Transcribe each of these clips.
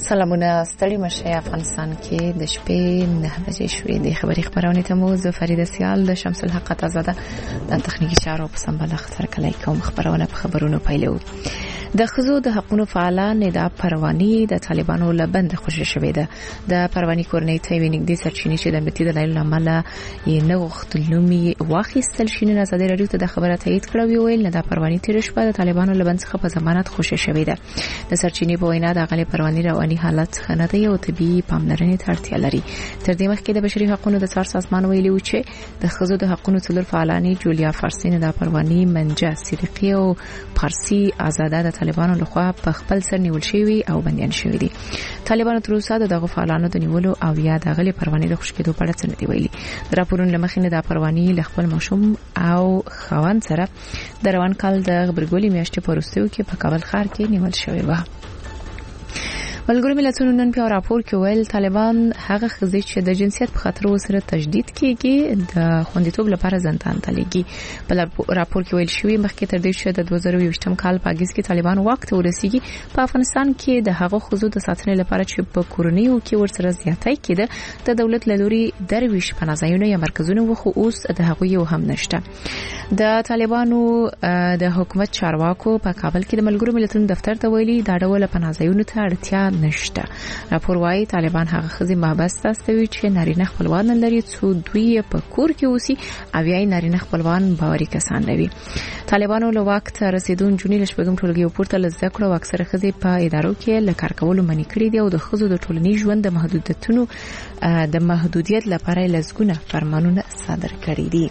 سلامونه ستړي مشه افغانستان کې د شپې 9 بجې شوې د خبري خبرونه ته مو زه فرید سیال د شمس الحق تازه د تخنیکی چارو په سمبل اختر کلی کوم خبرونه په خبرونو پیلو د خزو د حقوقو فعالان د پرواني د طالبانو لبند خوشی شوې ده د پرواني کورنۍ ته وینګ دي سرچینې چې د امنیتي دلایل عمله یې نه غوښتلومي واخیستل شینه نظر لري ته د خبره تایید کړو ویل نه د پرواني تیر شپه د طالبانو لبند څخه په ضمانت خوشی شوې ده د سرچینې په وینا د غلي پرواني رواني حالت خنه ده او طبي پاملرنې ته اړتیا لري تر دې مخکې د بشري حقوقو د څار سازمان ویلي و چې د خزو د حقوقو څلور فعالانی جولیا فارسین د پرواني منجه صدیقی او فارسی آزاده طالبانو لخوا په خپل سر نیول شوی او بنديان شوی دي طالبانو تر اوسه دغه فعالانو د نیولو او یا د غلي پرواني د خوشکېدو په اړه څه دی ویلي د راپورونو لمخې د پرواني ل خپل مشوم او خوان سره د روان کال د غبرګولي میاشتې په وروستیو کې په کابل ښار کې نیول شوی و ملګری ملتونو نن په راپور کې ویل طالبان هغه خزي چې د جنسیت په خاطر وسره تجدید کیږي د خوندیتوب لپاره زندان ته لګي په راپور کې ویل شوی مخکې تر دې چې د 2020 کال په اگست کې طالبان وخت ورسیږي په افغانستان کې د هغه خزو د ساتنې لپاره چې په کورنیو کې ورسره زیاتای کېده د دولت لوري درویش پناهځایونه یا مرکزونه وخو اوس د هغه یو هم نشته د طالبانو د حکومت چارواکو په کابل کې د ملګرو ملتونو دفتر ته ویلي دا ډول پناهځایونه ته اړتیا نشته راپور وايي طالبان هغه خزي محبس تاسوي چې نارینه خپلوان لري څو دوی په کور کې اوسي او یې نارینه خپلوان باوري کسان لري طالبانو له وخت رسیدون جونی لشبګم ټولګي پورته لزده کړو او اکثره خزي په ادارو کې لکار کولو منې کړی دی او د خزو د ټولنی ژوند د محدودیتونو د محدودیت لپاره لزګونه فرمانونه صادر کړی دي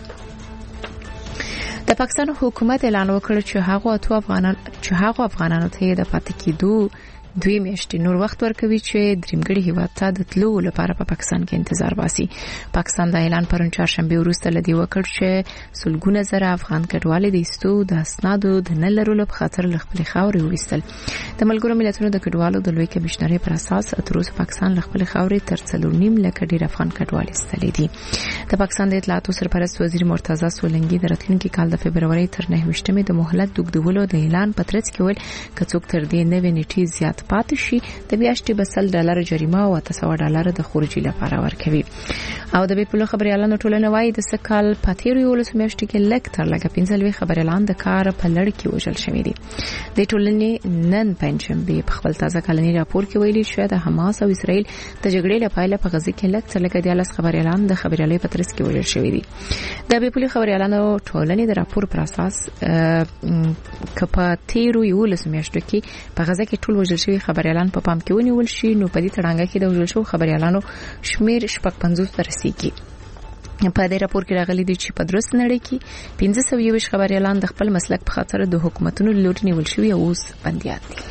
د پاکستان حکومت اعلان وکړ چې هغه افغانانو ته د پاتې کېدو دوی میاشتې نور وخت ورکوي چې درېمګړي هیواد ته د تلو لپاره په پاکستان کې انتظار باسي پاکستان د اعلان پرون چهارشنبه وروسته لدی وکړ چې سلګونه زره افغان کډوالې د استو د اسنادو د نه لرلو په خاطر خپل خاورې وېستل د ملګرو ملتونو د کډوالو د لوی کمشنري پر اساس تر اوسه پاکستان خپل خاورې تر 3.5 لک ډیر افغان کډوالې استلې دي د پاکستان د اطلاعاتو سرپرست وزیر مرتضی سولنګي د راتلونکي کال د فبرवरी تر 9 د مهلت دوګدولو د اعلان پترڅ کې ویل کڅوک تر دې 9 نیټې زیات پاتې شي د میاشتې بسل ډالر جریمه او $800 د خروجي لپاره ورکوي او د بیپلو خبريالانو ټولنه وايي د سکهال پاتېرو ولس میاشتې کې لک تر لګ 15 خبريالان د کار په لړ کې وژل شوی دي د ټولنې نن پنځمبه په خپل تازه کلنی راپور کې ویلي شو د حماس او اسرائیل د جګړې لپاره په غزه کې لک تر لګ 10 خبريالان د خبريالۍ په ترڅ کې وژل شوی دي د بیپلو خبريالانو ټولنې د راپور پر اساس کپا تیرو ولس میاشتې کې په غزه کې ټول وژل شوی خبريالان په پام کې ونیول شي نو په دې تړانګه کې د وژل شو خبريالانو شمیر 50 ته رسیدي په دې راپور کې راغلي دي چې په درست نړۍ کې 1520 خبريالان د خپل مسلک په خاطر د حکومتونو لوري نیول شوی او اوس بنديان دي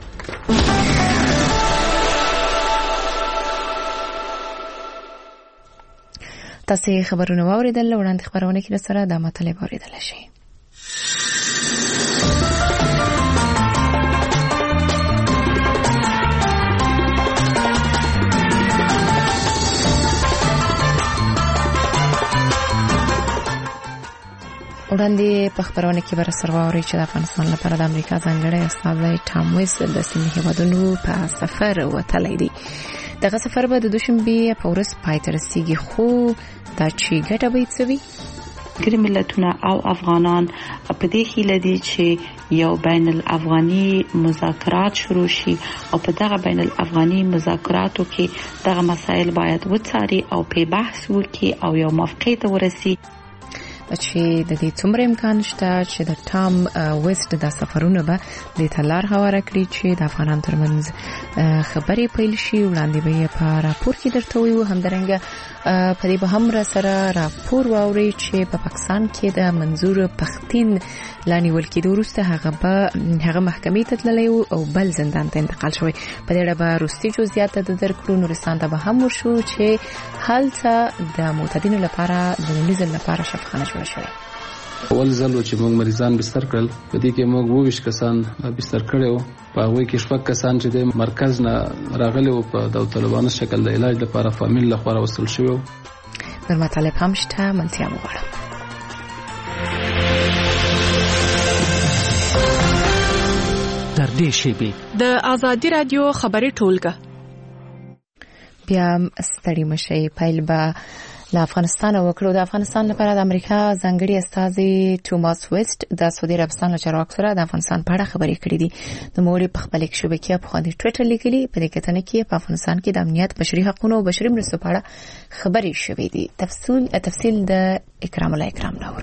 تاسو خبرونه واوریدل وړاندې خبرونه کې سره د مطلب اوریدل شي وړاندې په خبرونه کې بر سرواوري چې د افغانستان لپاره د امریکا ځانګړی استازی ټام ویس د سیمې هیوادونو په سفر وتلی دی دغه سفر به د دوشنبه په ورځ پای ته رسیږي خو دا چې ګټه به څه وي ګرې ملتونه او افغانان په دې هیله دي چې یو بین الافغاني مذاکرات شروع شي او په دغه بین الافغاني مذاکراتو کې دغه مسایل باید وڅاري او په بحث وکړي او یو موافقه ته ورسي چې د دې څومره امکان شته چې د ټام ویسټ د سفرونو به د تلار هواره کړی چې د افغانانو ترمنځ خبرې پیل شي وړاندې به په راپور کې درته ویو همدارنګه په دې به هم را سره راپور واوري چې په پاکستان کې د منظور پختین لانی ولکې د وروسته هغه محکمې ته تللی او بل زندان ته انتقال شوی په دې اړه به روسي جزئیات د درکړو نورستان ته به هم ورشو چې هلته د معتادینو لپاره د نظم لپاره شفاخانه شوی اول ځل چې موږ مریضان بستر کړل په دې کې موږ 20 کسان بستر کړو په هغه کې شپږ کسان چې د مرکز نه راغلي او په داوطلبانه شکل د علاج لپاره فامیل لخوا راوستل شوی نور مطالب هم شته منځیا وغواړم در دې شیبې د ازادي رادیو خبري ټولګه بیا ستړي مشي پیل به له افغانستان وکړو. د افغانستان لپاره د امریکا ځانګړي استازي توماس ویسټ د سعودي عربستان له چارواکو سره د افغانستان په اړه خبرې کړې دي. د نوموړي په خپل شبکې په باندې ټویټر لیکلي په دې کتنه کې په افغانستان کې د امنیت، بشري حقوقو او بشري مرستو په اړه خبرې شوې دي. تفصیل د اکرام الله اکرام راوړو.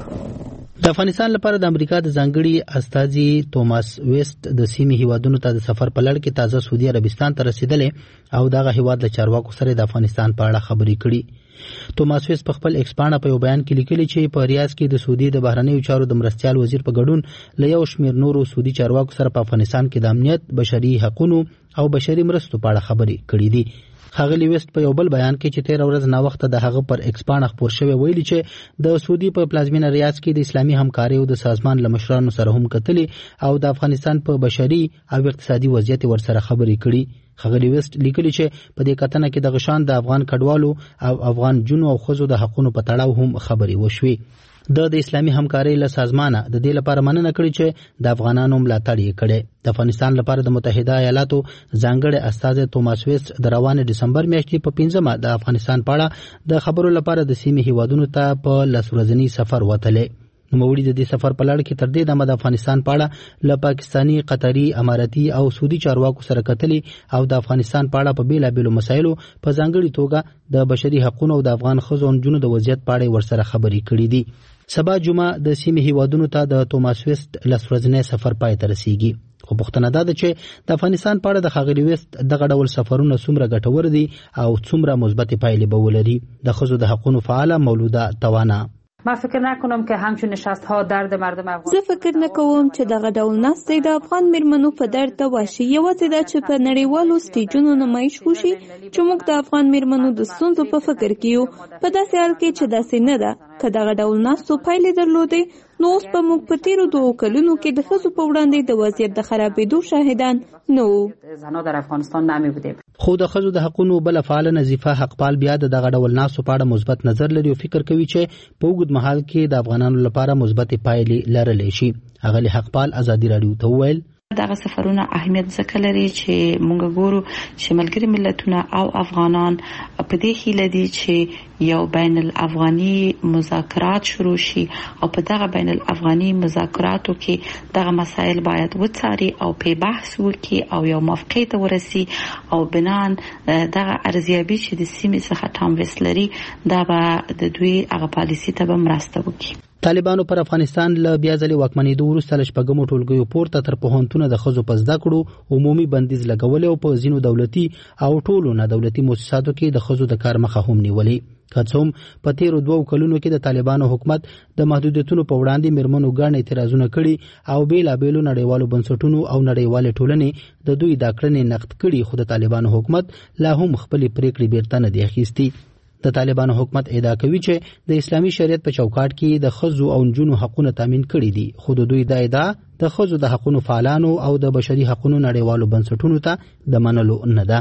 د افغانستان لپاره د امریکا د ځانګړي استازي توماس ویسټ د سیمې هیوادونو ته د سفر په لړ کې تازه سعودي عربستان ته رسیدلې او دغه هیواد له چارواکو سره د افغانستان په اړه خبرې کړي. توماس ویسټ په خپل ایکس پاڼه په یو بیان کې لیکلي چې په ریاض کې د سعودي د بهرنیو چارو د مرستيال وزیر په ګډون له یو شمېر نورو سعودي چارواکو سره په افغانستان کې د امنیت، بشري حقوقو او بشري مرستو په اړه خبرې کړې دي. ښاغلي ویسټ په یو بل بیان کې چې 13 ورځ نا وخت د هغه پر ایکس پاڼه خبر شوی ویلي چې د سعودي په پلازمینه ریاض کې د اسلامي همکارۍ او د سازمان له مشرانو سره هم کتلي او د افغانستان په بشري او اقتصادي وضعیت ورسره خبرې کړي. ښاغلي ویسټ لیکلي چې په دې کتنه کې د غشان د افغان کډوالو او افغان جنو او خزو د حقوقو په تړاو هم خبرې وشوي. د اسلامي همکارۍ له سازمانه د دې لپاره مننه کړې چې د افغانانو ملاتړ یې کړي. د افغانستان لپاره د متحده ایالاتو ځانګړي استازي توماس ویسټ د روانه دسمبر میاشتې په 15مه د افغانستان په اړه د خبرو لپاره د سیمې هیوادونو ته په لسورځنی سفر وتلې. نوموړي د دې سفر په لړ کې تر دې دمه د افغانستان په اړه له پاکستاني، قطري، اماراتي او سعودي چارواکو سره کتلي او د افغانستان په اړه په بیلابېلو مسایلو په ځانګړي توګه د بشري حقوقو او د افغان ښځو او نجونو د وضعیت په اړه ورسره خبرې کړې دي. سبا جمعه د سیمې هیوادونو ته د توماس ویسټ لسورځنی سفر پای ته رسیږي. خو پوښتنه ده چې د افغانستان په اړه د ښاغلي ویسټ دغه ډول سفرونه څومره ګټور دي او څومره مثبت پایلې به ولري. د ښځو د حقوقو فعاله مولوده توانا: ما فکر نکنم که همچون نشست ها درد مردم افغان. زه فکر نکوم چې دغه ډول ناستې د افغان میرمنو په درد دوا شي. یوازې دا چې په نړیوالو سټیجونو نمایش وشي چې موږ د افغان میرمنو د ستونزو په فکر کې یو. په داسې حال کې چې داسې نه ده، که دغه ډول ناستو پایلې درلودې نو اوس په موږ په تیرو 2 کلونو کې د ښځو په وړاندې د وضعیت د خرابېدو شاهدان نه وو. زنها در افغانستان نمی بودیم. خو د ښځو د حقوقو بل فعال نظیفه حقپال بیا دغه ډول ناستو په اړه مثبت نظر لري او فکر کوي چې په اوږد مهال کې د افغانانو لپاره مثبت پایلې لرلی شي. اغلی حقپال ازادي رادیو ته وویل دغه سفرونه اهمیت ځکه لري چې موږ ګورو چې ملګری ملتونه او افغانان په دې هیله دي چې یو بین الافغاني مذاکرات شروع شي او په دغه بین الافغاني مذاکراتو کې دغه مسایل باید وڅاري او په بحث وکړي او یو موافقه ته ورسي او بنان دغه ارزیابي چې د سیمې څخه ټام ویسټ لري دا به د دوی هغه پالیسي ته به مرسته وکړي. طالبانو پر افغانستان له بیا ځلې واکمنېدو وروسته له شپږمو ټولګیو پورته تر پوهنتونه د ښځو په زده کړو عمومي بندیز لګولې او په ځینو دولتي او ټولو نه دولتي مؤسساتو کې د ښځو د کار مخه هم نیولې. که څه هم په تیرو 2 کلونو کې د طالبانو حکومت د محدودیتونو په وړاندې میرمنو ګڼ اعتراضونه کړي او بیلابېلو نړیوالو بنسټونو او نړیوالې ټولنې د دوی دا کړنې نقد کړي، خو د طالبانو حکومت لا هم خپلې پریکړې بیرته نه دی اخیستي. د طالبانو حکومت ادعا کوي چې د اسلامي شریعت په چوکاټ کې د ښځو او نجونو حقوقونه تامین کړي دي، خو د دوی دا ادعا د ښځو د حقوقو فعالانو او د بشري حقوقو نړیوالو بنسټونو ته د منلو نه ده.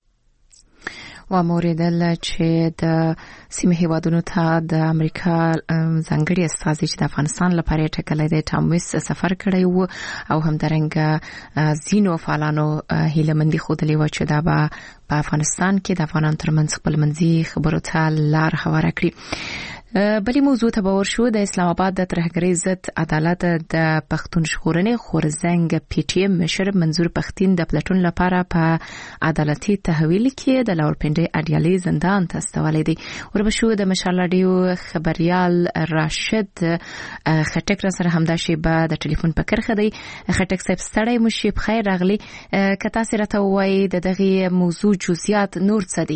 وموریدل چې د سیمې هیوادونو ته د امریکا ځانګړي استازي چې د افغانستان لپاره ټاکلي دی ټام ویسټ سفر کړی وو او همدارنګه ځینو فعالانو هیلهمندي ښودلې وه چې دا به په افغانستان کې د افغانانو ترمنځ خپلمنځي خبرو ته لار هواره کړي. بلې موضوع ته باور شو د اسلام آباد د ترهګرۍ ضد عدالت د پښتون ژغورنې خورزنګ پی ټی ایم مشر منظور پښتين د پلټون لپاره په عدالتي تحویل کې د لاولپنډۍ اډیالي زندان ته استولې دي. وربشو د مشال رادیو خبريال راشد خټک را سره همدا شیبه د ټلیفون په کرخه دی. خټک صاحب ستړی مو شي، بخیر راغلی. کته سره ته وایي د دغه موضوع جزئیات نور څه دي؟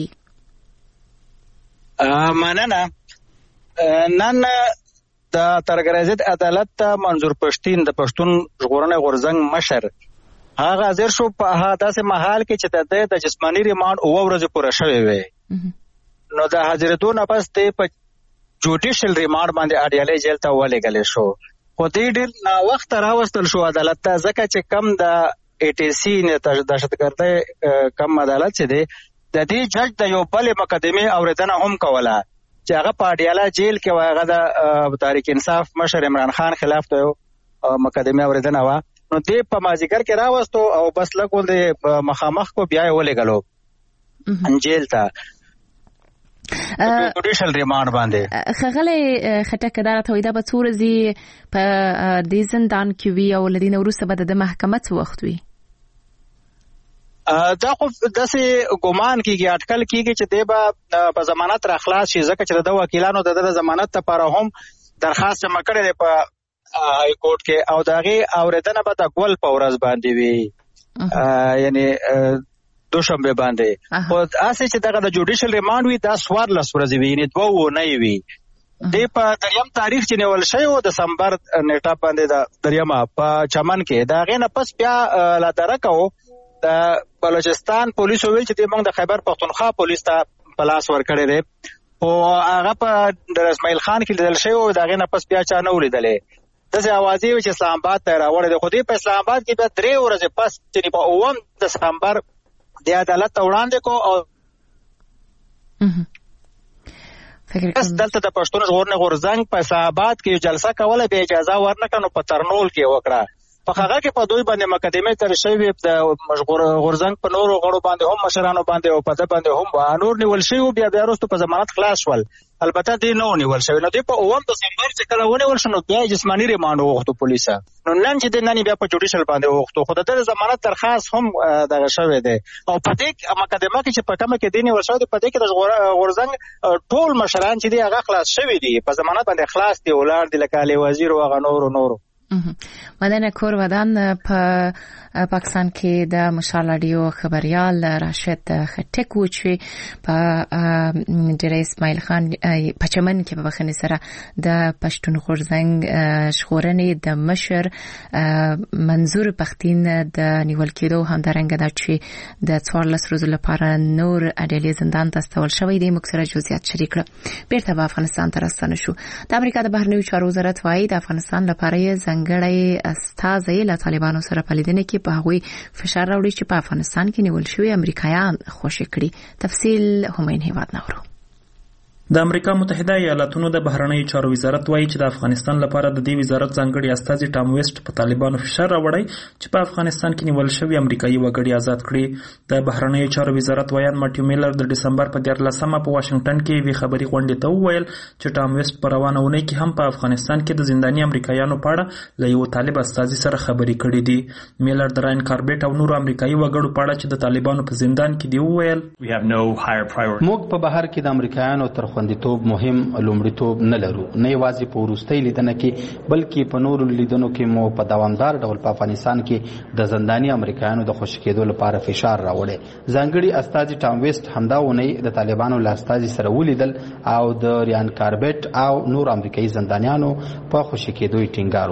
مننه. نن د ترهګرۍ ضد عدالت ته منظور پښتين د پښتون ژغورنې غورځنګ مشر هغه حاضر شو په داسې مهال کې چې د جسماني ریماند 9 ورځې پوره شوې وي. نو د حاضرېدو نه پس د جوډیشل ریماند باندې اډیالي جیل ته ولېږل شو. خو دې ډېر نا وخت راوستل شو عدالت ته، ځکه چې کم د ای ټي سی دهشتګردۍ کم عدالت چې دی د دې جج د یو بل مقدمه اوریدنه هم کوله چې هغه په اډیاله جیل کې هغه د تحریک انصاف مشر عمران خان خلاف ته مقدمه اوریدنه و. نو دې په مازیګر کې راوستو او بس لګول د مخامخ کو بیا ولېګلو جیل ته. جوډیشل ریمانډ باندې. خغله خټک اداره تویدا په څورزي په دې زندان کې وی او لدین وروسته به د محکمه څو وخت وی. دا خو داسې ګومان کیږي اټکل کیږي چې دیبا په ضمانت را خلاص شي ځکه چې د وکیلانو د ضمانت لپاره هم درخواست جمع کړی دی په های کورټ کې او دغه اوریدنه به د ګول په ورځ باندې وي یعنی دوشنبه باندې. خو اسې چې دغه د جوډیشل ریمانډ وي دا 14 ورځې وي یعنی 2 نه وي. د په دریم تاریخ چې نیول شوی و دسمبر نیټه باندې د دریم په چمن کې دا غینه پس بیا لا درکو د بلوچستان پولیسو ویل چې موږ د خیبر پختونخوا پولیس ته پلاس ورکړی دی او هغه په در اسماعیل خان کې لیدل شوی و دا غینه پس بیا چا نه ولیدلې. دغه اوازې چې اسلام آباد ته راوړل دي خو دې په اسلام آباد کې بیا 3 ورځې پس چې په 9 دسمبر د عدالت وړاندې کو او بس دلته د پښتون ژغورنې غورځنګ په اسلام آباد کې جلسه کوله به اجازه ورنکړو په ترنول کې وکړه. په هغه کې په دوی باندې مقدمه تر شوی د غورځنګ په نورو غړو باندې هم مشرانو باندې او په ده باندې هم نور نیول شوی بیا وروسته په ضمانت خلاص شول. البته دې نو نیول شوی نو دې په 9 دسمبر چې کله ونیول شو نو بیا جسمانی ریمانډ وغوښتو پولیسه. نو نن چې د نن بیا په جوډیشل باندې وغوښتو خو د ضمانت درخواست هم دغه شوی دی او په دې مقدمه کې چې په کومه کې دی نیول شوی په دې کې د غورځنګ ټول مشران چې دی هغه خلاص شوی دی په ضمانت باندې خلاص دی ولر د لکالي وزیر او هغه نورو. مدنه کور ودان په پاکستان کې د مشال رادیو خبريال راشد خټک و چې په ډېر اسماعیل خان په چمن کې په بخنه سره د پښتون غورځنګ ژغورنې د مشر منظور پختین د نیول کېدو همدارنګه د چې د 14 ورځې لپاره نور اډلې زندان ته استول شوی دی مکسره جزئیات شریک کړ. بیرته په افغانستان ته راستنه شو. د امریکا د بهرنیو چارو وزارت وايي د افغانستان لپاره ځانګړی استازی له طالبانو سره په لیدنه کې په هغوی فشار راوړي چې په افغانستان کې نیول شوی امریکایان خوشی کړي. تفصیل همین هیواد نورو. د امریکا متحده ایالاتونو د بهرنیو چارو وزارت وايي چې د افغانستان لپاره د دې وزارت ځانګړي استازي ټام ویسټ په طالبانو فشار راوړی چې په افغانستان کې نیول شوی امریکایي وګړي آزاد کړي. د بهرنیو چارو وزارت ویان ماټیو میلر د دسمبر په 14مه په واشنگټن کې وی خبري غونډې ته وویل چې ټام ویسټ په روانه ونې کې هم په افغانستان کې د زنداني امریکایانو په اړه له یو طالب استازي سره خبري کړې دي. میلر د راین کاربیټ او نورو امریکایي وګړو په اړه چې د طالبانو په زندان کې دی وویل موږ په بهر کې د امریکایانو تر خوندیتوب مهم لومړیتوب نه لرو نه یوازې په وروستۍ لیدنه کې بلکې په نورو لیدنو کې مو په دوامدار ډول په افغانستان کې د زنداني امریکایانو د خوشی کېدو لپاره فشار راوړي. ځانګړي استازي ټام ویسټ همدا ونی د طالبانو له استازي سره ولیدل او د ریان کاربیټ او نور امریکایي زندانیانو په خوشی کېدو ټینګار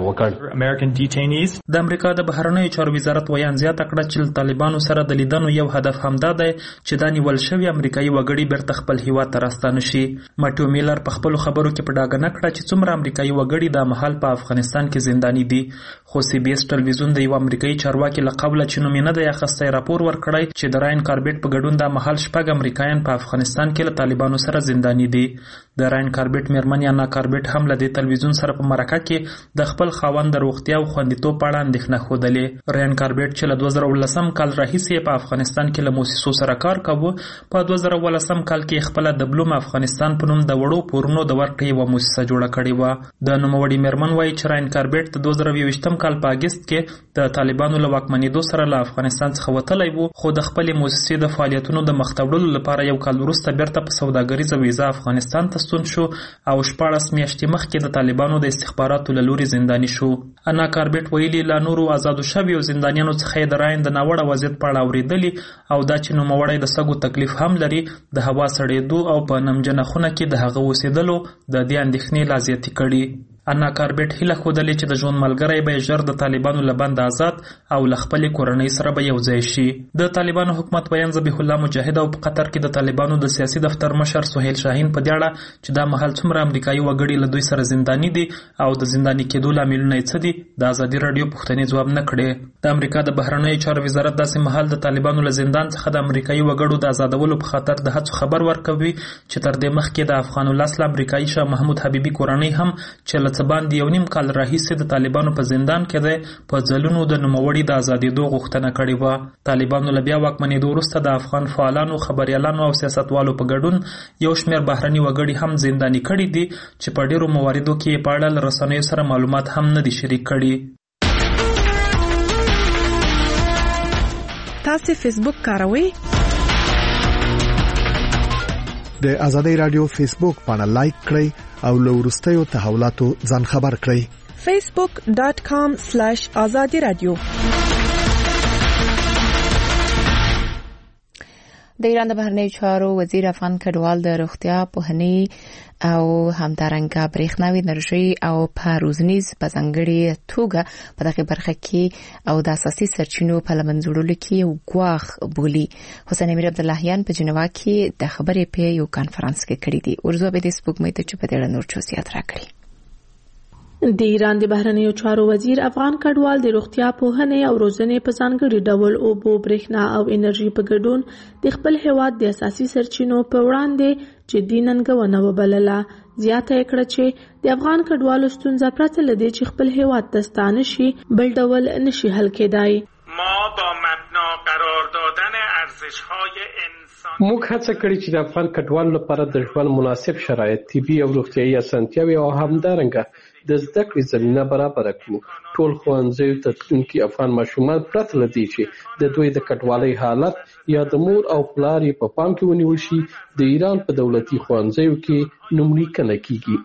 وکړ. د امریکا د بهرنیو چارو وزارت ویان زیاته کړه چې طالبانو سره د لیدنو یو هدف همدا دی چې دا نیول شوی امریکایي وګړي بیرته خپل هیواد ته راستانه شي. ماټیو میلر په خپل خبرو کې په ډاګه نه کړه چې څومره امریکایي وګړي د مهال په افغانستان کې زنداني دي. خو سی بي اس ټلویزیون د یو امریکایي چارواکي له قبله چې نوم نه دی اخیستی راپور ورکړی چې د راین کاربیټ په ګډون د مهال 6 امریکایان په افغانستان کې له طالبانو سره زنداني دي. د راین کاربیټ میرمن یانا کاربیټ هم له دې ټلویزیون سره په مرکه کې د خپل خاوند د روغتیا او خوندیتوب په اړه اندېښنه ښودلې. راین کاربیټ چې له 2019 کال راهیسې په افغانستان کې له موسسو سره کار کاوه په 2019 کال کې خپل د بلوم افغانستان په نوم د وړو پورونو د ورکړې یوه موسسه جوړه کړې وه. د نوموړي میرمن وایي چې راین کاربیټ د 2021 کال په اګست کې د طالبانو له واکمنېدو سره له افغانستان څخه وتلی و خو د خپلې موسسې د فعالیتونو د مخ ته وړلو لپاره یو کال وروسته بیرته په سوداګریزه ویزه افغانستان ته ستون شو او 14 میاشتې مخکې د طالبانو د استخباراتو له لوري زنداني شو. انا کاربیټ ویلي لا نورو آزادو شویو زندانیانو څخه د راین د ناوړه وضعیت په اړه اورېدلي او دا چې نوموړی د سږو تکلیف هم لري د هوا سړېدو او په نمجنه خونه کې د هغه اوسېدلو د دې اندېښنې لا زیاتې کړي. انا کاربیټ هیله ښودلې چې د ژوند ملګری به ژر د طالبانو له بند آزاد او له خپلې کورنۍ سره به یو ځای شي. د طالبانو حکومت ویان ذبیح الله مجاهد او په قطر کې د طالبانو د سیاسي دفتر مشر سهیل شاهین په دې اړه چې دا مهال څومره امریکایي وګړي له دوی سره زنداني دي او د زنداني کېدو لاملونه یې څه دي د ازادي راډیو پوښتنې ځواب نه کړې. د امریکا د بهرنیو چارو وزارت داسې مهال د طالبانو له زندان څخه د امریکایي وګړو د آزادولو په خاطر د هڅو خبر ورکوي چې تر دې مخکې د افغان الاسل امریکایي شاه محمود حبیبي کورنۍ هم چې له څه باندې 1.5 کال راهیسې د طالبانو په زندان کې دی په ځلونو د نوموړي د ازادېدو غوښتنه کړې وه. طالبانو له بیا واکمنېدو وروسته د افغان فعالانو، خبریالانو او سیاستوالو په ګډون یو شمېر بهرني وګړي هم زنداني کړي دي چې په ډېرو مواردو کې په اړه له رسنیو سره معلومات هم نه دي شریک کړي. تاسو فیسبوک کاروئ؟ د آزادۍ رادیو فیسبوک باندې لایک کړئ او له وروستیو تحولاتو ځان خبر کړئ. facebook.com/azadi radio. د ایران د بهرنیو چارو وزیر افغان کډوال د روغتیا، پوهنې او همدارنګه برېښناوي انرژي او په روزنیز په ځانګړي توګه په دغه برخه کې او د اساسي سرچینو په لمنځوړلو کې یو ګواښ بولي. حسین امیر عبداللهیان په جنوا کې د خبرې په یو کانفرنس کې کړی دی. ورځو به د سپوږمۍ ته چې په دې اړه نور چوسیات راکړي. د ایران د بهرنیو چارو وزیر افغان کډوال د روغتیا، پوهنې او روزنې په ځانګړي ډول اوبو، برېښنا او انرژي په ګډون د خپل هیواد د اساسي سرچینو په وړاندې جدي ننګونه وبلله. زیاته یې کړه چې د افغان کډوالو ستونزه پرته له دې چې خپل هیواد ته ستانه شي بل ډول نشي حل کېدای. ما با مبنا قرار دادن ارزش‌های موږ هڅه کړې چې د افغان کډوالو لپاره د ژوند مناسب شرایط، طبي او روغتیايي اسانتیاوې او همدارنګه د زده کړې زمینه برابر کړو. ټول ښوونځیو ته تلونکي افغان ماشومان پرته له دې چې د دوی د کډوالۍ حالت یا د مور او پلار یې په پام کې ونیول شي، د ایران په دولتي ښوونځیو کې نوملیکنه کیږي.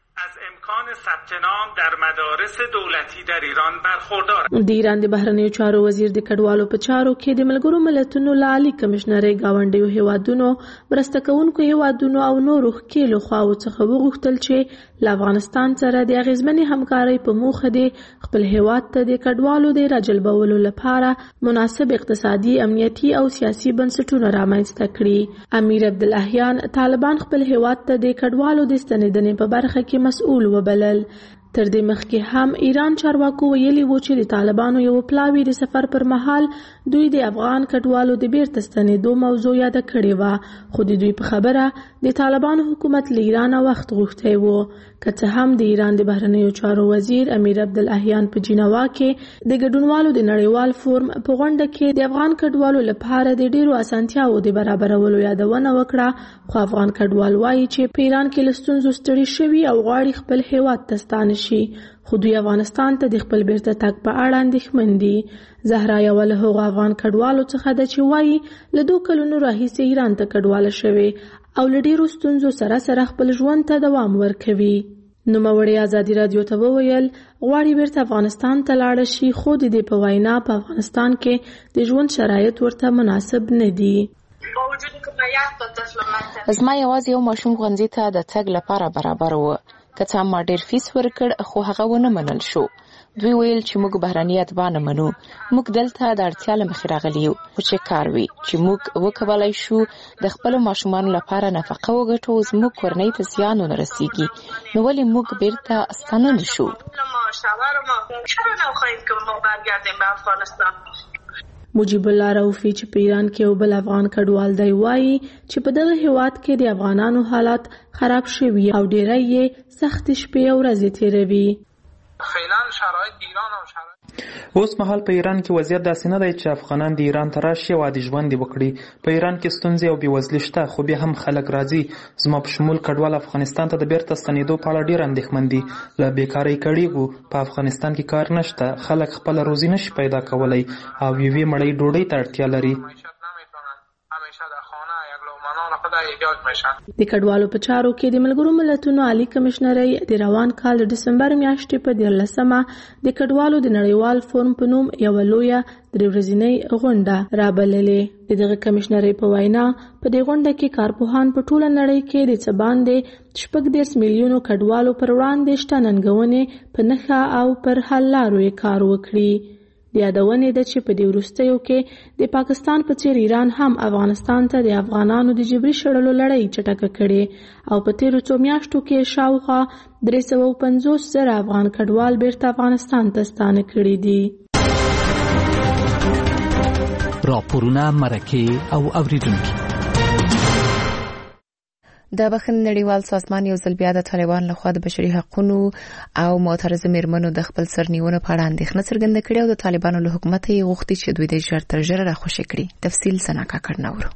ثبت نام در مدارس دولتی در ایران برخوردار. د ایران د بهرنیو چارو وزیر د کډوالو په چارو کې د ملګرو ملتونو عالی کمشنرۍ، گاونډیو هیوادونو، مرسته کوونکو هیوادونو او نورو ښکېلو خواو څخه وغوښتل چې له افغانستان سره د اغیزمنې همکارۍ په موخه د خپل هیواد ته د کډوالو د راجلبولو لپاره مناسب اقتصادي، امنیتي او سیاسي بنسټونه رامنځته کړي. امیر عبداللهیان طالبان خپل هیواد ته د کډوالو د ستنېدنې په برخه کې مسؤل وبلل. تر دې مخکې هم ایران چارواکو ویلي و چې د طالبانو یو پلاوی د سفر پر مهال دوی د افغان کډوالو د بیرته ستنېدو موضوع یاده کړې وه، خو د دوی په خبره د طالبانو حکومت له ایران وخت غوښتی و. که څه هم د ایران د بهرنیو چارو وزیر امیر عبداللهیان په جنوا کې د ګډونوالو د نړیوال فورم په غونډه کې د افغان کډوالو لپاره د ډیرو اسانتیاوو د برابرولو یادونه وکړه، خو افغان کډوال وایي چې په ایران کې له ستونزو ستړي شوي او غواړي خپل هیواد ته ستانه شي، خو دوی افغانستان ته د خپل بیرته تګ په اړه اندېښمن دي. زهرا یوه له هغو افغان کډوالو څخه ده چې وایي له 2 کلونو راهیسې ایران ته کډواله شوې او له ډیرو ستونزو سره سره خپل ژوند ته دوام ورکوي. نوموړې ازادي رادیو ته وویل غواړي بیرته افغانستان ته لاړه شي، خو د دې په وینا په افغانستان کې د ژوند شرایط ورته مناسب نه دي. زما یوازې یو ماشوم ښوونځي ته د تګ لپاره برابر و، که څه ما ډیر فیس ورکړ خو هغه ونه منل شو. دوی ویل چې موږ بهرني اتباع نه منو، موږ دلته د اړتیا له مخې راغلي یو، خو چې کار وي چې موږ وکولای شو د خپلو ماشومانو لپاره نفقه وګټو، زموږ کورنۍ ته زیان ونه رسیږي، نو ولې موږ بیرته ستانه نشو؟ مجیب الله رؤفی چې په ایران کې یو بل افغان کډوال دی وایي چې په دغه هیواد کې د افغانانو حالات خراب شوي او ډیری یې سخت شپې او ورځې تیروي. فعلا شرایط ایران او شرایط اوس مهال په ایران کې وضعیت داسې نه دی چې افغانان د ایران ته راشي او عادي ژوند وکړي. په ایران کې ستونزې او بېوزلي شته، خو بیا هم خلک راځي. زما په شمول کډوال افغانستان ته د بیرته ستنېدو په اړه ډېر اندېښمن دي. له بېکارۍ کړېږو، په افغانستان کې کار نشته، خلک خپله روزي نشي پیدا کولی او یوې مړۍ ډوډۍ ته اړتیا لري. د کډوالو په چارو کې د ملګرو ملتونو عالی کمشنرۍ د روان کال د ډسمبر میاشتې په 14مه د کډوالو د نړیوال فورم په نوم یوه لویه 3 ورځنۍ غونډه رابللې. د دغه کمشنرۍ په وینا په دې غونډه کې کارپوهان په ټوله نړۍ کې د څه باندې 14 میلیونو کډوالو پر وړاندې شته ننګونې په نښه او پر حل لارو یې کار وکړي. د یادونې ده چې په دې وروستیو کې د پاکستان په څیر ایران هم افغانستان ته د افغانانو د جبري شړلو لړۍ چټکه کړې او په تیرو څو میاشتو کې شاوخوا 350,000 افغان کډوال بیرته افغانستان ته ستانه کړي دي. راپورونه، مرکې او اوریدونکي. د بخښنې نړیوال سازمان یو ځل بیا د طالبان لخوا د بشري حقوقو او معترض میرمنو د خپل سرنیونو په اړه اندېښنه څرګنده کړې او د طالبانو له حکومت یې غوښتي چې دوی د ژر تر ژره راخوشي کړي. تفصیل سناکا کړناورو.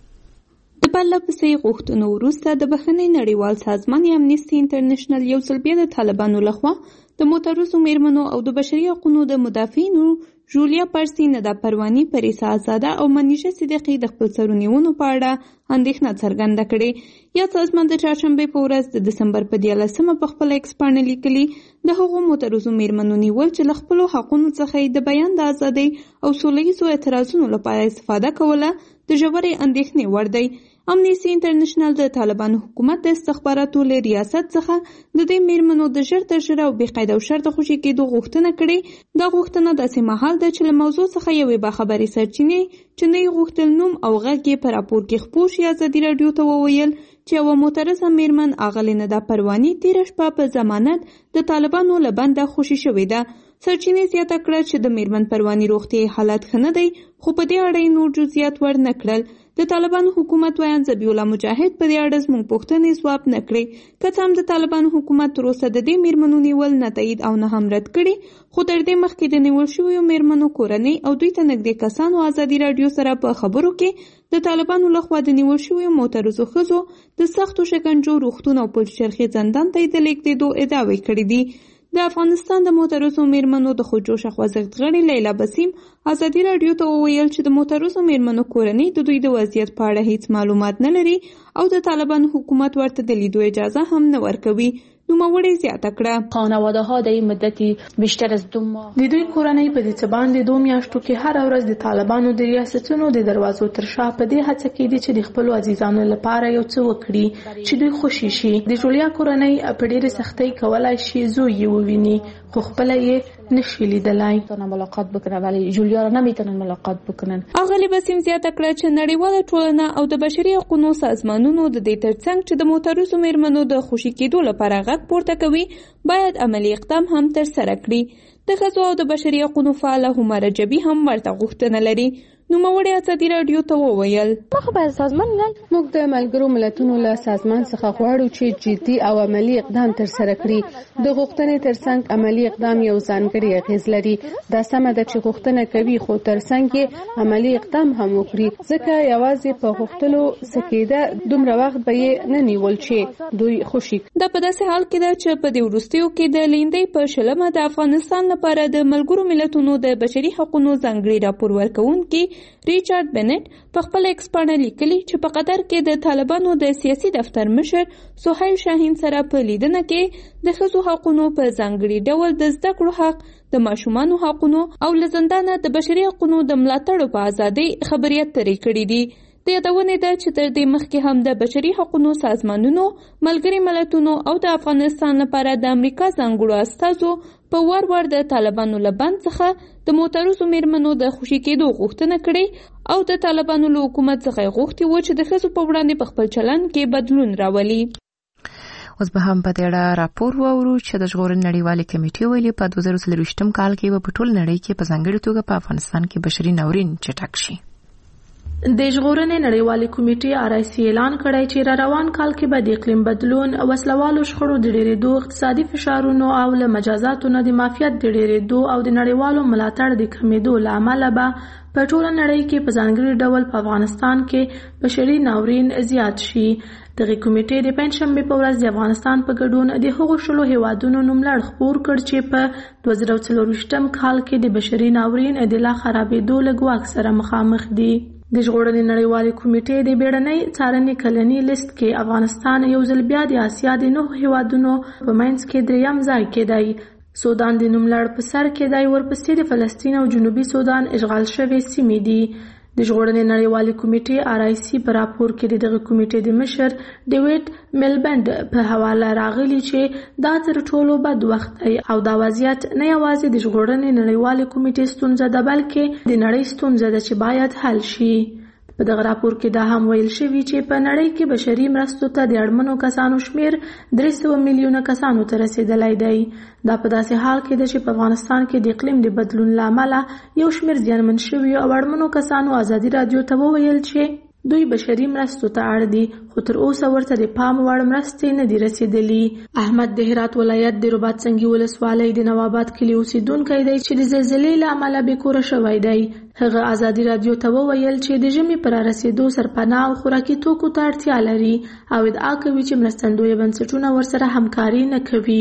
د پرله پسې غوښتنو وروسته د بخښنې نړیوال سازمان یا امنیستي انټرنیشنل یو ځل بیا د طالبانو لخوا د معترضو میرمنو او د بشري حقوقو د مدافعینو جولیا پرسی، ندا پروانی، پریسا آزاده او منیژه صدیقی د خپل سرنیونو په اړه اندېښنه څرګنده کړې. یا سازمان د چهارشنبې په ورځ د دسمبر په 14مه په خپل ایکس باندې لیکلي د هغو معترضو میرمنو نیول چې له خپلو حقونو څخه د بیان د ازادۍ او سوله ییزو اعتراضونو لپاره استفاده کوله د ژورې اندېښنې وړ دی. امنیستي انټرنیشنل د طالبانو حکومت د استخباراتو له ریاست څخه د دې میرمنو د ژر تر ژره او بې قید او شرطه خوشي کېدو غوښتنه کړې. دا غوښتنه داسې مهال ده چې له موضوع څخه یوې باخبرې سرچینې چې نه یې غوښتل نوم او غږ یې په راپور کې خپور شي ازادي راډیو ته وویل چې یوه معترضه میرمن اغلې ندا پروانی تېره شپه په ضمانت د طالبانو له بنده خوشي شوې ده. سرچینې زیاته کړه چې د میرمن پروانی روغتیايي حالت ښه نه دی، خو په دې اړه یې نور جزئیات ور نه کړل. د طالبانو حکومت ویان ذبیح الله مجاهد په دې اړه زموږ پوښتنې ځواب نه کړې. که څه هم د طالبانو حکومت تر اوسه د دې میرمنو نیول نه تایید او نه هم رد کړي، خو تر دې مخکې د نیول شویو میرمنو کورنۍ او دوی ته نږدې کسانو ازادي راډیو سره په خبرو کې د طالبانو لخوا د نیول شویو معترضو ښځو د سختو شکنجو، روغتون او پلچرخي زندان ته د لیږدېدو ادعاوې کړې دي. د افغانستان د معترضو میرمنو د خودجوشه خوځښت غړي لیلا بسیم ازادي راډیو ته وویل چې د معترضو میرمنو کورنۍ د دوی د وضعیت په اړه هیڅ معلومات نه لري او د طالبانو حکومت ورته د لیدو اجازه هم نه ورکوي. نوموړې زیاته کړه خانواده ها د این مدتی بیشتر از 2 ماه د دوی کورنۍ په دې څه باندې 2 میاشتو کې هر ورځ د طالبانو د ریاستونو د دروازو تر شا په دې هڅه کې دي چې د خپل عزیزانو لپاره یو څه وکړي چې دوی خوشي شي. د جولیا کورنۍ په ډېرې سختۍ کولای شي زوی یې وویني خو خپل یې نشي لیدلای. ملاقات بکنن ولی جولیا را نمیتونن ملاقات بکنن. اغلی بسیم زیاته کړه چې نړیواله ټولنه او د بشري حقوقو سازمانونو د دې ترڅنګ چې د معترضو میرمنو د خوشي کېدو لپاره غږ پورته کوي باید عملی اقدام هم تر سره کړي. د ښځو او د بشري حقوقو فعال همه رجبي هم ورته غوښتنه لري. نوموړې ازادي راډیو ته وویل مخ به سازمان موږ د ملګرو ملتونو له سازمان څخه غواړو چې جدي او عملی اقدام تر سره کړي. د غوښتنې ترڅنګ عملی اقدام یو ځانګړی اغیز لري. دا سمه ده چې غوښتنه کوي خو ترڅنګ یې عملی اقدام هم وکړي، ځکه یوازې په غوښتلو سکیده دومره وخت به یې نه نیول چې دوی خوشي. دا په داسې حال کې ده چې په دې وروستیو کې د لیندۍ په شلمه د افغانستان لپاره د ملګرو ملتونو د بشري حقوقو ځانګړي راپور ورکوونکي ریچارډ بنټ په خپل ایکس باندې لیکلي چې په قطر کې د طالبانو د سیاسي دفتر مشر سهیل شاهین سره په لیدنه کې د ښځو حقوقو په ځانګړي ډول د زده کړو حق، د ماشومانو حقوقو او له زندانه د بشري حقوقو د ملاتړ په ازادۍ خبرې اترې کړې دي. د یادونې ده چې تر دې مخکې هم د بشري حقوقو سازمانونو، ملګري ملتونو او د افغانستان لپاره د امریکا ځانګړو استازو په وار د طالبانو له بند څخه د معترضو میرمنو د خوشي کېدو غوښتنه کړې او د طالبانو له حکومت څخه غوښتي و چې د ښځو په وړاندې په خپل چلند کې بدلون راولي. اوس به هم په دې اړه راپور واورو چې د ژغورنې نړیوالې کمیټې ویلي په 2023 کال کې په ټول نړۍ کې په ځانګړي توګه په افغانستان کې بشري ناورین چټک شي. د ژغورنې نړیوالې کمیټې RIC اعلان کړی چې را روان کال کې به د اقلیم بدلون، وسلوالو شخړو د ډېرېدو، اقتصادي فشارونو او له مجازاتو نه د معافیت د ډېرېدو او د نړیوالو ملاتړ د کمیدو له امله به په ټوله نړۍ کې په ځانګړي ډول په افغانستان کې بشري ناورین زیات شي. دغه کمیټې د پنځشنبې په ورځ د افغانستان په ګډون د هغو 10 هیوادونو نوملړ خپور کړ چې په 2024 کال کې د بشري ناورین د لا خرابېدو له ګواښ سره مخامخ دي. د ژغورنې نړیوالې کمیټې د بیړنۍ څارنې کلني لیست کې افغانستان یو ځل بیا د آسیا د 9 هیوادونو په منځ کې 3م ځای کې دی. سودان د نوملړ په سر کې دی، ورپسې د فلسطین او جنوبي سودان اشغال شوي سیمې دي. د ژغورنې نړیوالې کمیټې RIC په راپور کې دغه کمیټې د مشر ډیوډ میلبند په حواله راغلي چې دا تر ټولو بد وخت دی او دا وضعیت نه یوازې د ژغورنې نړیوالې کمیټې ستونزه ده بلکې د نړۍ ستونزه ده چې باید حل شي. په دغه راپور کې دا هم ویل شوي چې په نړۍ کې بشري مرستو ته د اړمنو کسانو شمیر 300 میلیونه کسانو ته رسیدلی دی. دا په داسې حال کې ده چې په افغانستان کې د اقلیم د بدلون له امله یو شمیر زیانمن شوي او اړمنو کسانو ازادي راډیو ته وویل چې دوی بشري مرستو ته اړ دي خو تر اوسه ورته د پام وړ مرستې نه دي رسیدلي. احمد د هرات ولایت د رباط سنگي ولسوالۍ د نواباد کلي اوسیدونکی دی چې د زلزلې له امله بېکوره شوی دی. هغه ازادي رادیو ته وویل چې د ژمي پر رسیدو سرپناه او خوراکي توکو ته اړتیا لري او ادعا کوي چې مرستندوی بنسټونه ورسره همکاري نه کوي.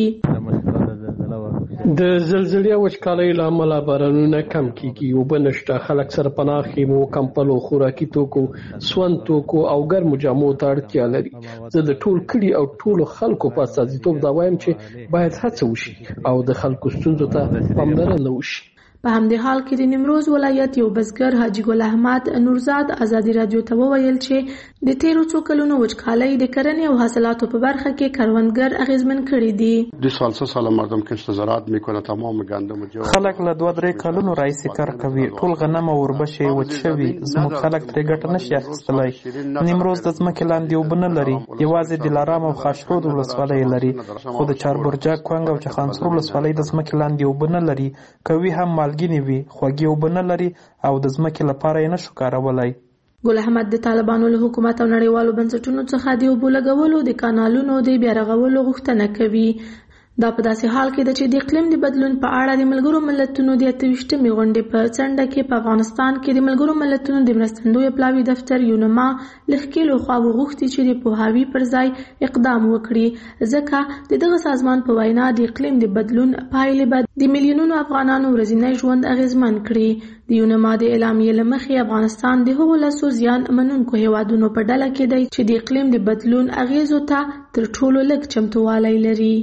د زلزلې او وچکالۍ له امله بارانونه کم کیږي، اوبه نشته، خلک سرپناه خیمو، کمپلو، خوراکي توکو، سون توکو او ګرمو جامو ته اړتیا لري. زه د ټول کلي او ټولو خلکو په استازیتوب دا وایم چې باید هڅه وشي او د خلکو ستونزو ته پاملرنه وشي. په همدې حال کې د نیمروز ولایت یو بزګر حاجي ګل احمد نورزاد ازادي رادیو ته وویل چې د تیرو څو کلونو وچکالۍ د کرنې او حاصلاتو په برخه کې کروندګر اغیزمن کړي دي. 2 سال 3 سال مردم کشت زراعت میکنه، تمام گندم جو خلک له 2-3 کلونو راځي کار کوي، ټول غنم او وربشې وچ شوي، زموږ خلک ترې ګټه نشي اخیستلای. نیمروز د ځمکې لاندې اوبه نه لري، یوازې دلارام او خاشرود ولسوالۍ لري، خو د چاربرجک، کونګ او چخانسور ولسوالۍ د ځمکې لاندې اوبه نه لري، کوي هم مالګینې وي، خوږې اوبه نه لري او د ځمکې لپاره یې نشو کارولای. ګل احمد د طالبانو له حکومت او نړیوالو بنسټونو څخه د اوبو لګولو د کانالونو د بیا رغولو غوښتنه کوي. دا په داسې حال کې ده چې د اقلیم د بدلون په اړه د ملګرو ملتونو د 28مې غونډې په څنډه کې په افغانستان کې د ملګرو ملتونو د مرستندوی پلاوي دفتر یونما له ښکېلو خواوو غوښتي چې د پوهاوي پر ځای اقدام وکړي، ځکه د دغه سازمان په وینا د اقلیم د بدلون پایلې به د میلیونونو افغانانو ورځنی ژوند اغیزمن کړي. د یونما د اعلامیې له مخې افغانستان د هغو لسو زیان منونکو هیوادونو په ډله کې دی چې د اقلیم د بدلون اغیزو ته تر ټولو لږ چمتووالی لري.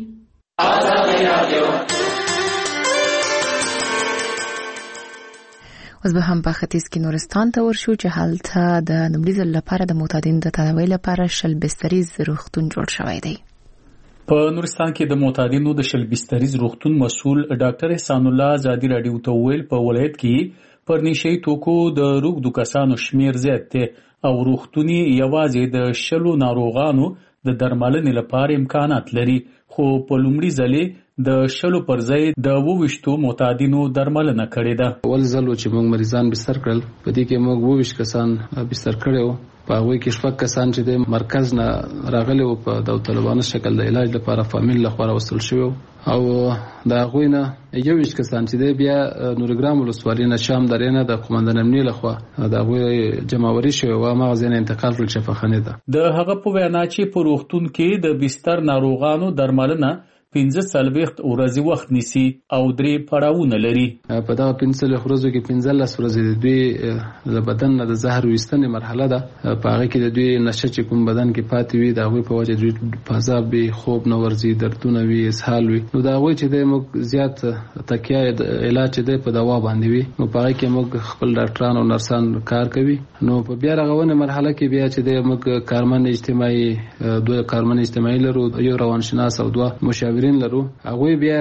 اوس به هم په ختیځ کې نورستان ته ورشو چې هلته د لومړي ځل لپاره د معتادینو د تداوی لپاره شل بستریز روغتون جوړ شوی دی. په نورستان کې د معتادینو د شل بستریز روغتون مسؤل ډاکټر احسان الله ازادي رادیو ته ویل په ولایت کې پر نشي توکو د روغدو کسانو شمیر زیات دی او روغتون یوازې د شلو ناروغانو د درملنې لپاره امکانات لري، خو په لومړي ځلې د شلو پر ځای د 22 معتادینو درملنه کړې ده. اول ځل چې موږ مریضان بستر کړل، په دې کې موږ 22 کسان بستر کړو. په هغه کې شپږ کسان چې د مرکز نه راغلي او په داوطلبانه شکل د علاج لپاره فامیل لخوا راوستل شوی او دا غوینه 21 کسان چې بیا نورګرام ولسوالۍ نه شام درې نه د قومندان امنیه لخوا دا غوی جمعوري شوی او مغزین انتقال کړل شفاخانه ده. د هغه په وینا چې په روغتون کې د بستر ناروغانو درملنه 15 ورځې وخت نیسي او 3 پړاوونه لري. په دا 15 ورځو کې 15 ورځې د دوی له بدن نه د زهر ویستنې مرحله ده. په هغه کې د دوی نشه چې کوم بدن کې پاتې وي دا غوي په وجه دوی فضا به خوب نه ورځي، دردونه وي، اسهال وي، نو دا غوي چې د موږ زیات تکیه علاج دی په دوا باندې وي، نو په هغه کې موږ خپل ډاکټران او نرسان کار کوي. نو په بیا رغونه مرحله کې بیا چې د موږ کارمن اجتماعي دوه کارمن اجتماعي لرو، یو روانشناس او دوه مشاور لرو. هغه بیا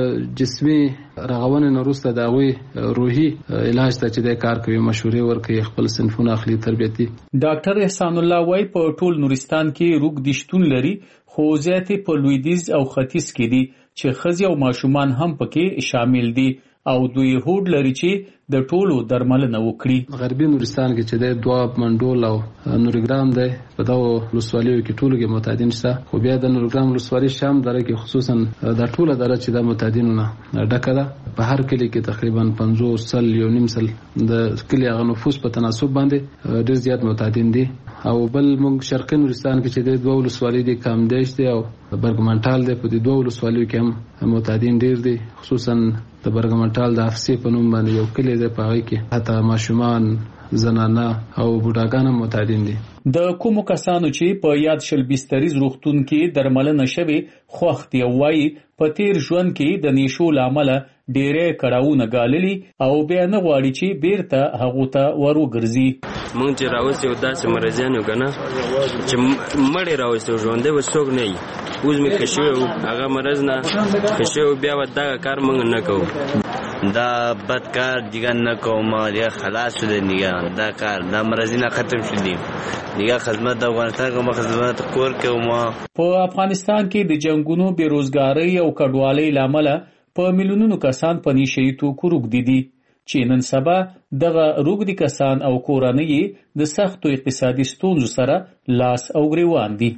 جسمي رغونه نورسته دا وی روحي علاج ته چې د کار کوي، مشورې ورکوي، خپل صنفونه اخلي، تربیتي. ډاکټر احسان الله وای په ټول نورستان کې روغ دشتون لري، خو زیاتې په لویدیځ او ختیځ کې دي چې ښځې او ماشومان هم پکې شامل دي او دوی هوډ لري چې د ټولو درملنه وکړي. غربي نورستان کې چې د دواب، منډول او نورګرام دی په دا ولسوالیو کې ټولو کې معتادین شته، خو بیا د نورګرام ولسوالۍ شام دره کې خصوصا د ټوله دره چې د معتادینو نه ډکه ده. په هر کلی کې تقریبا 50 سل یو نیم سل د کلی هغه نفوس په تناسب باندې ډېر زیات معتادین دي. او بل موږ شرقي نورستان کې چې د دوه ولسوالۍ د کامدیش دی او برګمنټال دی، په دې دوه ولسوالیو کې هم معتادین ډېر دي، خصوصا د برګمنټال د افسي په نوم باندې یو کلی دی، په هغه کې حتی ماشومان، زنانه او بوډاګان هم معتادین دي. د کومو کسانو چې په یاد شل بستریز روغتون کې درملنه شوي خوښ دي او وایي په تیر ژوند کې د نیشو له امله ډېرې کړاوونه ګاللي او بیا نه غواړي چې بیرته هغو ته ور وګرځي. مونږ چې راوستي یو داسې مریضان یو که نه چې مړې راوستي و ژوندی به څوک نه وي، اوس مې ښه شوی و هغه مرض نه ښه شوی و، بیا به دغه کار مونږ نه کوو، دا بد کار دیگه نکوم، دیگه خلاص شده دیگه، دا کار دا مرضینا ختم شدیم دیگه، خدمت د افغانستان کوم، خدمت کور کوم. په افغانستان کې د جنگونو، بیروزګارۍ او کډوالۍ لامل په میلیونونو کسان په نشي توکو روږدي دي. چې نن سبا دغه روږدي کسان او کورنۍ د سختو اقتصادي ستونزو سره لاس او ګریوان دي.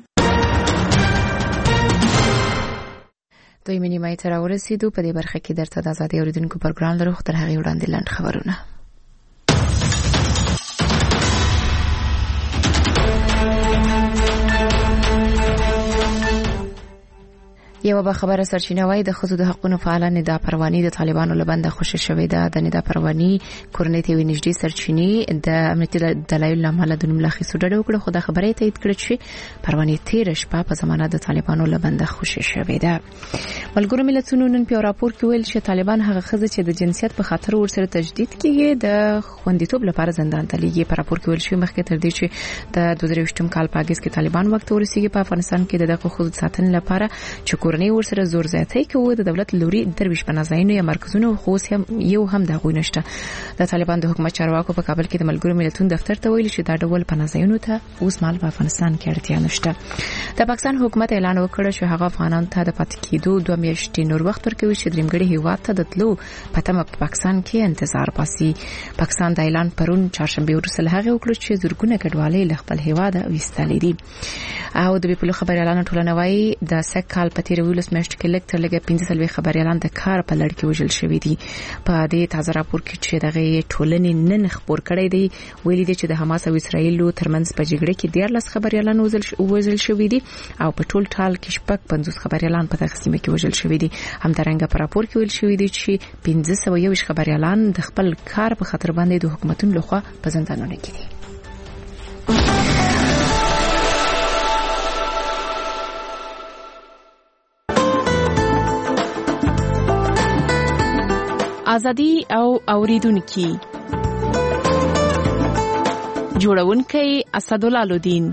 دوی نیمایي ته راورسېدو. په دې برخه کې درته د ازادۍ اوریدونکو پروګرام لرو، خو تر هغې وړاندې لنډ خبرونه. یو به خبره سرچینه وای د ښځو د حقوقو فعاله ندا پرواني د طالبانو لبنده خوشی شوې ده. د ندا پرواني کورنۍ ته ونږدې سرچینې د امنیتي دلایل لامل د نوم لخي سوډه وکړه، خو د خبرې تایید کړ چې پرواني تیر شپه په زمانه د طالبانو لبنده خوشی شوې ده. ملګرو ملتونو نن په راپور کې ویل چې طالبان هغه ښځه چې د جنسیت په خاطر ورسره تجدید کیږي د خوندیتوب لپاره زندان ته لیږي. په راپور کې ویل شوی مخکې تر دې چې د 2023 کال په اگست کې طالبان وخت ورسیږي په افغانستان کې د دغه ښځو ساتنې لپاره چې کورنۍ ورسره زور زیاتی کوي د دولت لوري درویش پناهځایونو یا مرکزونو خو یو هم د غوښنه نشته. د طالبان د حکومت چارواکو په کابل کې د ملګرو ملتونو دفتر ته ویلي چې دا ډول پناهځایونو ته اوس مال په افغانستان کې اړتیا نشته. د پاکستان حکومت اعلان وکړ چې هغه افغانانو ته د پاتې کېدو 2 میاشتې نور وخت ورکوي چې درېمګړي هیواد ته د تلو په تمه په پاکستان کې انتظار باسي. پاکستان د اعلان پرون چهارشنبه وروسته له هغه وکړ چې زورګونه کډوالۍ له خپل هیواد ویستلې دي. او د بیپلو خبريالانو ټولنه وايي د سکهال په تیر ویلس میاشت کې لږ تر لږه 15 خبريالان د کار په لړ کې وژل شوي دي. په دې تازه راپور کې چې دغه ټولنې نن خبر کړی دی ویلي دي چې د حماس او اسرایل ترمنځ په جګړه کې 14 خبريالان وژل شوي دي او په ټول ټال کې 50 خبريالان په تقسیم کې وژل شوي دي. همدارنګه په راپور کې ویل شوی دی چې 1521 خبريالان د خپل کار په خاطر باندې د حکومتونو لخوا په زندانونو کې دي. ازادي او اوریدونکو جوړونکي اسدالله لودین.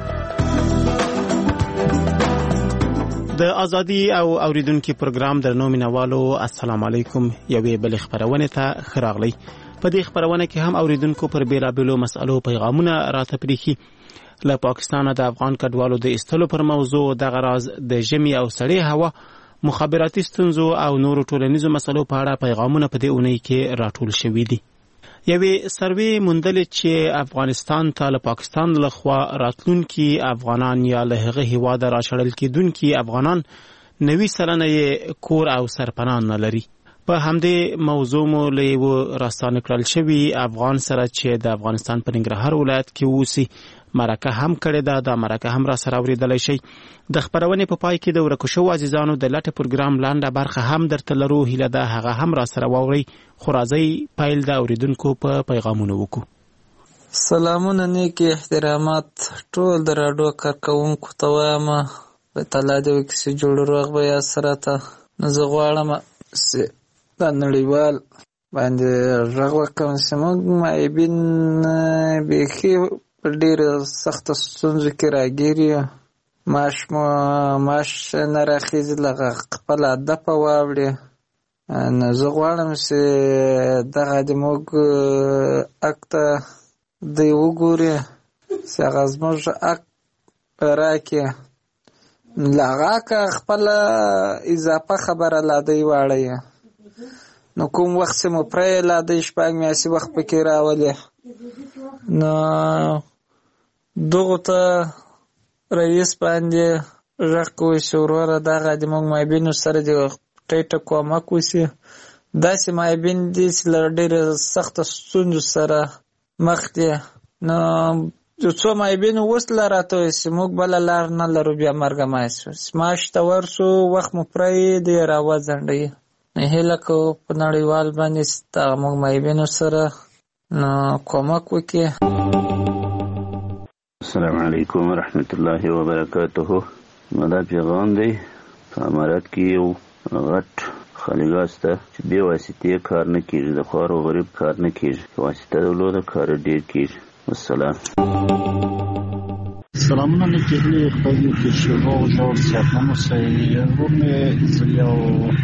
د ازادي او اوریدونکو پروګرام درنو مینوالو السلام علیکم. یوې بل خبرونه ته خراغلی. په دې خبرونه کې هم اوریدونکو پر بیلابلو مسالو پیغامونه راته پریخي. له پاکستان د افغان کډوالو د استلو پر موضوع د غراز د جمی او سړې هوا مخابراتي ستونزو او نورو ټولنیزو مسلو په اړه پیغامونه په دې اونۍ کې راټول شوي دي. یوې سروې موندلې چې افغانستان ته له پاکستان لخوا راتلونکي افغانان یا له هغه هیواده راشړل کېدونکي افغانان 90% کور او سرپناه نه لري. په همدې موضوع مو له یو راستانه کړل شوی افغان سره چې د افغانستان په ننګرهار ولایت کې اوسي مرکه هم کړې ده. دا مرکه هم را سره اوریدلای شي. د خبرونې په پای کې د ورکو شو عزیزانو د لټ پروګرام لاندې برخه هم درته لرو. هیله ده هغه هم را سره واوري. خو راځي پیل د اوریدونکو په پیغامونو وکړو. سلامونه نیک احترامات ټول د راډیو کارکونکو ته وایم. په تعالی دې وکړي جوړ روغ به یا سره ته زه غواړم چې د نړیوال باندې رغ وکم چې موږ معیبین بیخي په ډېر سخت ستونزو کې راګیري. معاش نه راخیزي لغه خپل هدف واوړي. نو زه غواړم چې دغه د موږ حق ته دی وګوري چې هغه زموږ حق راکړي. له هغه خپل اضافه خبره لا دی واړی. نو کوم وخت چې مو پرې لا دی شپږ میاشتې وخت پکې راولي. نو دغه ته رئیس باندې غږ کوي چې وروره دغه د موږ مایبینو سره د ټیټه کومک وشي. داسې مایبین دي چې له ډېرې سخته ستونزو سره مخ دي. نو یو څو مایبینو اوس لا راته وایي چې موږ بله لار نه لرو بیا مرګه معاش ته ورسو وخت مو پرې دی راوځنډوي. نو هیله کوو په نړیوال باندې چې دغه موږ مایبینو سره نو کومک وکړي. السلام علیکم ورحمت الله وبرکاته. دا پیغام دی په امارات کې یو غټ خالیګاه شته چې بې واسطې کار نه کېږي. د خوار او غریب کار نه کېږي. واسطه درلوده کار ډېر کېږي. والسلام. سلامونه لیکلي خپل کې شروع او صحتمند اوسئ. ورور مې زه یو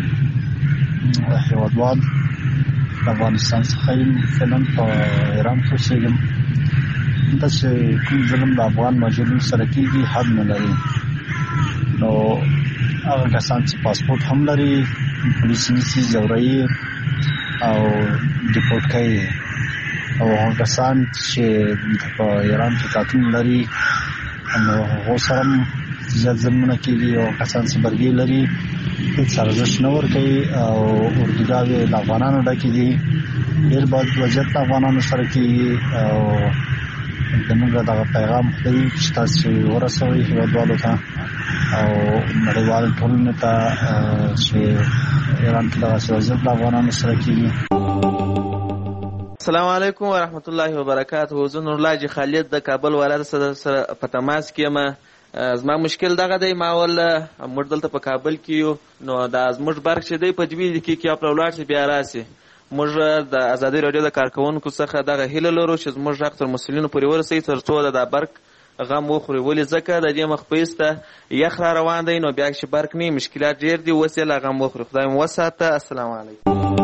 هېوادوال د افغانستان څخه یم. فعلا په ایران کې اوسېږم. دا چې کوم ظلم د افغان مهاجرینو سره کېږي حد نه لري. نو هغه کسان چې پاسپورټ هم لري پولیس نیسي ځوروي او ډیپورټ کوي او هغه کسان چې په ایران کې قاتل لري نو هغه سره زیات ظلمونه کېږي او کسان چې برګي لري هیڅ ارزښت نه ورکوي او اردوګاوې د افغانانو ډکې دي ډېر بد وضعیت افغانانو سره کېږي او زموږ دغه پیغام دی چې تاسو ورسوئ هیوادوالو ته او نړیوال ټولنې ته چې ایران کې دغسې وضعیت د افغانانو سره کېږي. السلام علیکم ورحمت الله وبرکاته. زه نورالله حاجي خالد د کابل ولایت سره په تماس کې یم. زما مشکل دغه دی، ما ول موږ دلته په کابل کې یو نو دا زموږ برق چې دی په دوی کې خپل ولاړ شي بیا راسي. موږ د ازادي راډیو د کارکونکو څخه دغه هیله لرو چې زموږ حق تر مسؤلینو پورې ورسوي تر څو د برق غم وخوري. ولې ځکه د دې مخ پیسته یخ را روان دی نو بیا چې برق نه مشکلات ډیر دي، اوس یې لا غم وخوري. خدای مو وساته. السلام علیکم.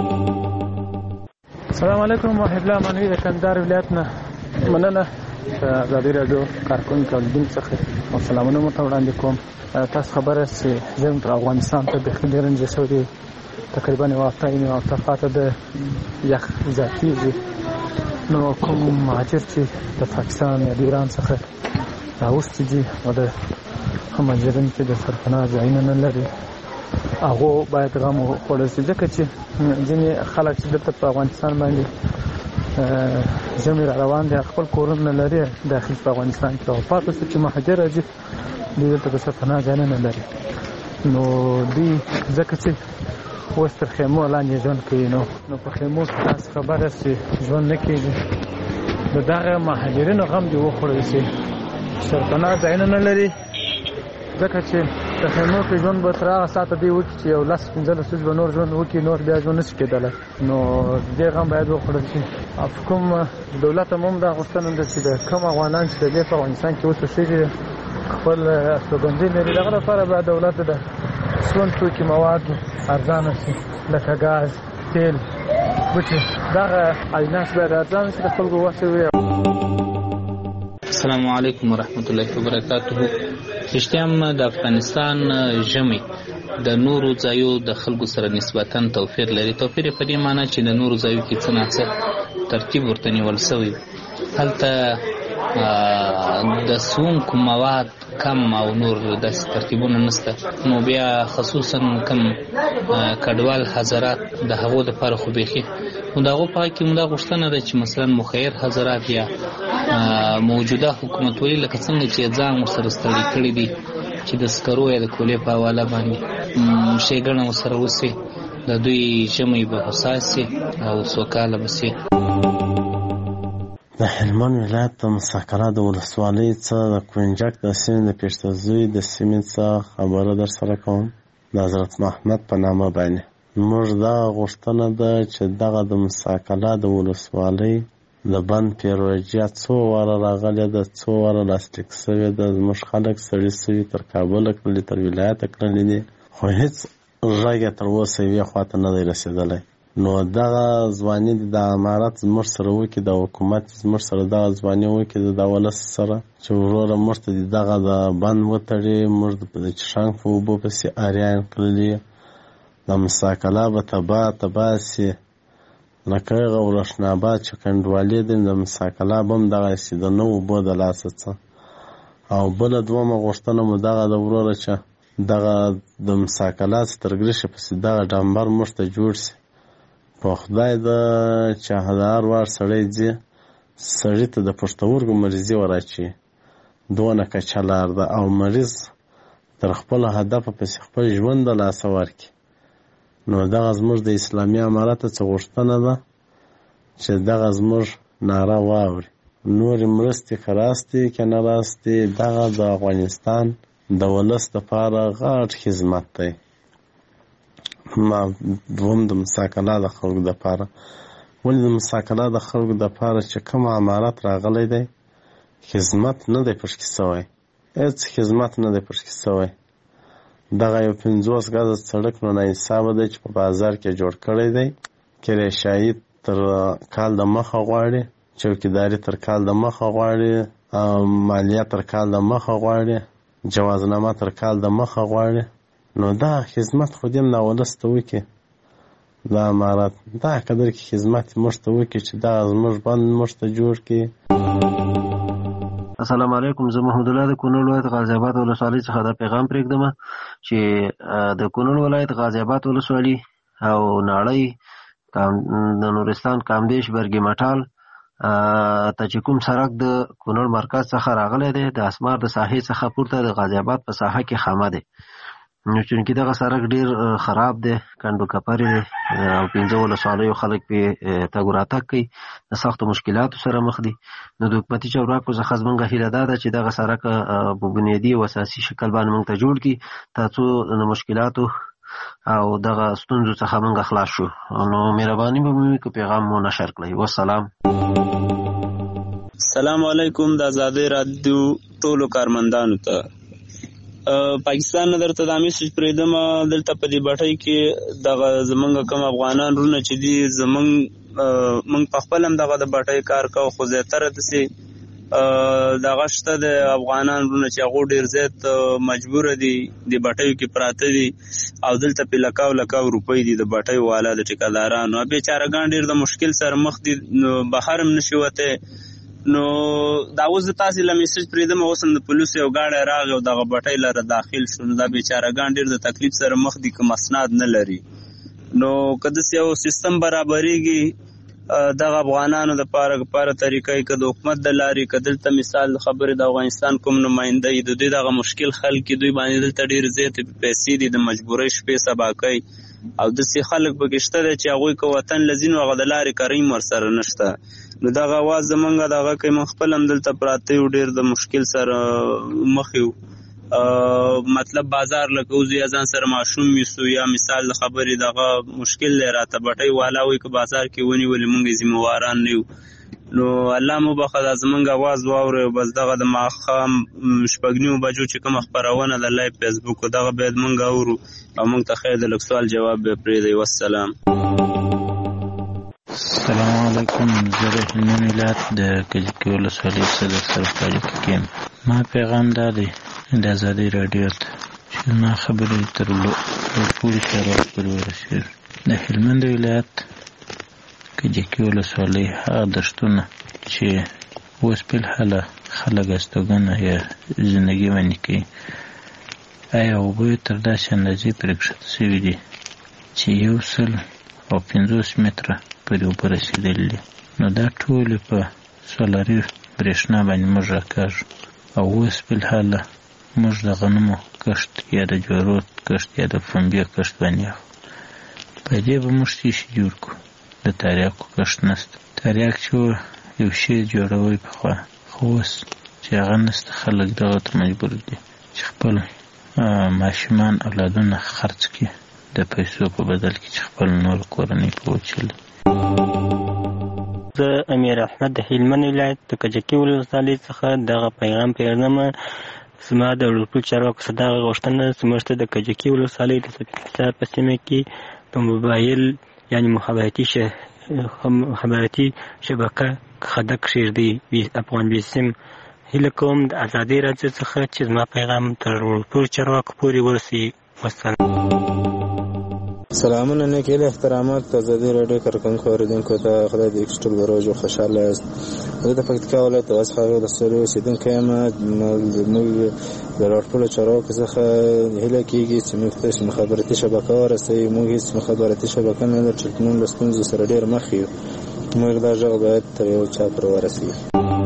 السلام علیکم. محب الله منوي د کندهار ولایت نه مننه د ازادي راډیو کارکونکو اولیدونکو څخه او سلامونه مو ته وړاندې کوم. تاسو خبره چې زموږ افغانستان ته بیخي ډېر رنجه شوی دی، تقریبا یو هفته یې هفته پاته د یخ زیاتېږي. نو کوم مهاجر چې د پاکستان یا د ایران څخه راوستي دي او د مهاجرین چې د سرپناه ځایونه نه لري هغو باید غم وخوړل شي، ځکه چې ځینې خلک چې دلته په افغانستان باندې ژمی را روان دي خپل کورونه نه لري داخل په افغانستان کې او پاتې شو چې مهاجر راځي دوی دلته د سرپناه ځایونه نه لري. نو دوی ځکه چې اوس تر خیمو لاندې ژوند کوي نو په خیمو کې تاسو خبره چې ژوند نه کېږي د دغه مهاجرینو غم دې وخوړل شي. سرپناه ځایونه نه لري ځکه چې د خیمو کې ژوند به تر هغه ساعته دی وکړي چې یو 10-15 ورځې به نور ژوند وکړي، نور بیا ژوند نشي کېدلی. نو دې غم باید وخوړل شي. کوم دولت هم دا غوښتنه ده چې د کوم افغانان چې د دې په افغانستان کې اوس اوسېږي خپل استوګنځي لري دغه لپاره باید دولت د ژوند توکي مواد ارزانه شي لکه ګاز، تیل، بوټي، دغه اجناس باید ارزانه شي د خلکو وسوي. السلام علیکم ورحمت الله وبرکاته. رښتیا د افغانستان ژمی د نورو ځایو د خلکو سره نسبتا توپیر لري. توپیر په دې معنی چې د نورو ځایو کې څه نه څه ترتیب ورته نیول شوی، هلته د سونکو مواد کم او نور داسې ترتیبونه نشته. نو بیا خصوصا کم کډوال حضرات د هغو دپاره خو بیخي نو د هغو په حق کې مو دا غوښتنه ده چې مثلا مخیر حضرات یا موجوده حکومتولي لکه څنګه چې ځان ورسره ستړي کړي دي چې د سکرو یا د کولې په حواله باندې ښېګڼه ورسره وسي، د دوی ژمی به حساس سي او سوکاله به سي. د هلمند ولایت د مساکره د ولسوالۍ څخه د کوینجک د سیمې د پېشتزوی د سیمې څخه خبره در سره کوم د حضرت محمد په نامه باندې. موږ دا غوښتنه ده چې دغه د مساکره د ولسوالۍ د بند پیروژه څو واره راغلې ده، څو واره لاسلیک شوې ده، زموږ خلک سړي شوي تر کابله کړلي، تر ولایته کړلي دي، خو هېڅ غږ یې تر اوسه یوې خواته نه دی رسېدلی. نو دغه ځواني د امارت زموږ سره وکړي، د حکومت زموږ سره دغه ځواني وکړي د ولس سره چې وروره موږ ته دغه د بند وتړي، موږ د چشانګ په اوبو پسې اریان کړلي، د مساکله به تباه سي لکه هغه ورشناباد چې کنډوالې دي د مساکله به هم دغسې د نه اوبو د لاسه څه. او بله دومه غوښتنه مو دغه د وروره چې دغه د مساکله سترګرشې پسې دغه ډمبر موږ ته جوړ سي. په خدای ده چې هر وار سړی ځي سړي ته د پښتورګو مریضي وراچي، دونه کچه لار ده او مریض تر خپل هدفه پسې خپل ژوند د لاسه ورکړي. نو دغه زموږ د اسلامي امارت څه غوښتنه ده چې دغه زموږ ناره واوري. نورې مرستې که راستې که نه راستې دغه د افغانستان د ولس دپاره غټ خدمت دی. دوم د مساکله د خلکو دپاره. ولې د مساکله د خلکو دپاره چې کوم امارت راغلی دی خدمت نه دی پشکې سوی، هېڅ خدمت نه دی پشکې سوی. دغه یو 50 ګزه سړک نو ناحسابه دی چې په بازار کې جوړ کړی دی. کرایشایي تر کال د مخه غواړي، چوکیداري تر کال د مخه غواړي، مالیه تر کال د مخه غواړي، جوازنامه تر کال د مخه غواړي. نو دا خدمت خو دې هم دا ولس ته وکړي. دا امارات دا قدر کې خدمت موږ ته وکړي چې دا زموږ بند موږ ته جوړ کړي. السلام علیکم. زه محمد الله د کونړ ولایت غازی آباد ولسوالۍ څخه دا پیغام پرېږدم چې د کونړ ولایت غازی آباد ولسوالۍ او ناړۍ د نورستان کامدیش برګي مټال ته چې کوم سړک د کونړ مرکز څخه راغلی دی د اسمار د ساحې څخه پورته د غازی آباد په ساحه کې خامه دی. نو چونکې دغه سړک ډېر خراب دی، کنډو کپرې دی او 15 ولسوالیو خلک پې تګ راتګ کوي، د سختو مشکلاتو سره مخ دي. نو د حکومتي چارواکو څخه زموږ هیله دا ده چې دغه سړک په بنیادي او اساسي شکل باندې موږ ته جوړ کړي تر څو د مشکلاتو او دغه ستونزو څخه موږ خلاص شو. نو مهرباني به مو وکړئ پیغام مو نشر کړئ. والسلام. السلام علیکم. د آزادۍ رادیو ټولو کارمندانو ته پاکستان نه درته دا میسج پرېږدم، دلته په دې بټۍ کې دغه زمونږ کوم افغانان رونه چې دي موږ په خپل هم دغه د بټۍ کار کوو، خو زیاتره داسې دغه شته د افغانان رونه چې هغو ډېر زیات مجبوره دي د بټیو کې پراته دي او دلته پې لکاو روپۍ دي د بټیو والا د ټیکهدارانو. بېچارهګان ډېر د مشکل سره مخ دي، نو بهر هم نشي وتی. نو دا اوس د تاسې له میسج پرېږدم، اوس هم د پولیسو یو ګاډی راغی او دغه بټۍ لره داخل شو. نو دا بېچارهګان ډېر د تکلیف سره مخ دي که مسناد نه لري. نو که داسې یو سیستم برابرېږي دغه افغانانو دپاره طریقه که د حکومت د لارې که دلته مثال د خبرې د افغانستان کوم نماینده یي د دوی دغه مشکل حل کړي، دوی باندې دلته ډېرې زیاتې پیسې دي د مجبورۍ شپې سبا کوي او داسې خلک پکې شته دی چې هغوی که وطن له ځي نو هغه د لارې کریم ورسره نشته. نو دغه اواز زمونږ دغه کوي، موږ خپل هم دلته پراته یو، ډېر د مشکل سره مخ یو. مطلب بازار لکه وځو یا ځان سره ماشوم یوسو یا مثال د خبرې دغه مشکل دی راته بټۍ والا وایي که بازار کې ونیولې موږ یې ذمهواران نه یو. نو الله مو بخښه دا زمونږ اواز واورئ او بس دغه د ماښام 9:30 بجو چې کومه خپرونه ده لایف فیسبوک دغه باید موږ اورو او موږ ته خیر د لږ سوال جواب به پرېږدئ. والسلام. السلام علیکم. زه د هلمند ولایت د کجکي ولسوالۍ صدر سره په اړیکه کې یم. ما پیغام دا دی د ازادۍ راډیو ته چې زما خبرې تر ټولو چارواکو پورې ورسېږي. د هلمند ولایت کجکي ولسوالۍ هغه دښتونه چې اوس فلحاله خلک استوګنه یا زندګي ونې کوي، آیا اوبه یې تر داسې اندازې پرې کښته شوي دي چې 150 متره پورې اوبه رسېدلي دي. نو دا ټولې په سولري برېښنا باندې موږ راکاږو او اوس فلحاله موږ د غنمو کښت یا د جوارو کښت یا د پنبې کښت باندې اخلو. په دې به موږ څه شي جوړ کړو؟ د تریاکو کښت نشته. تریاک چې یو شی جوړوي پخوا، خو اوس چې هغه نشته خلک دغه ته مجبور دي چې خپل ماشومان اولادونه خرڅ کړي د پیسو په بدل کې چې خپل نور کورنۍ په وچلي. زه امیر احمد د هلمند ولایت د کجکي ولسوالۍ څخه دغه پیغام پرېږدم. زما د ټولو چارواکو څخه دغه غوښتنه ده چې موږ ته د کجکي ولسوالۍ د سپین په سیمه کې په موبایل یعنې مخابراتي شبکه خدک کښېږدي افغان بیسیم. هیله کوم د ازادۍ راډیو څخه چې زما پیغام تر ټولو چارواکو پورې ورسي. والسلام. سلامونه، نیک هیلې، احترامات د ازادۍ راډیو کارکوونکو اوریدونکو ته. خدای دې ټول بروج او خوشحاله یاست. زه د پکتیکا ولایت د واسخاوي ولسوالۍ اوسېدونکی یم. زموږ د ټولو چارواکو څخه هیله کېږي چې موږ ته مخابراتي شبکه ورسوي. موږ هېڅ مخابراتي شبکه نه لرو چې موږ له ستونزو سره ډېر مخ یو. موږ دا غږ باید تر یو چا پورې ورسوي.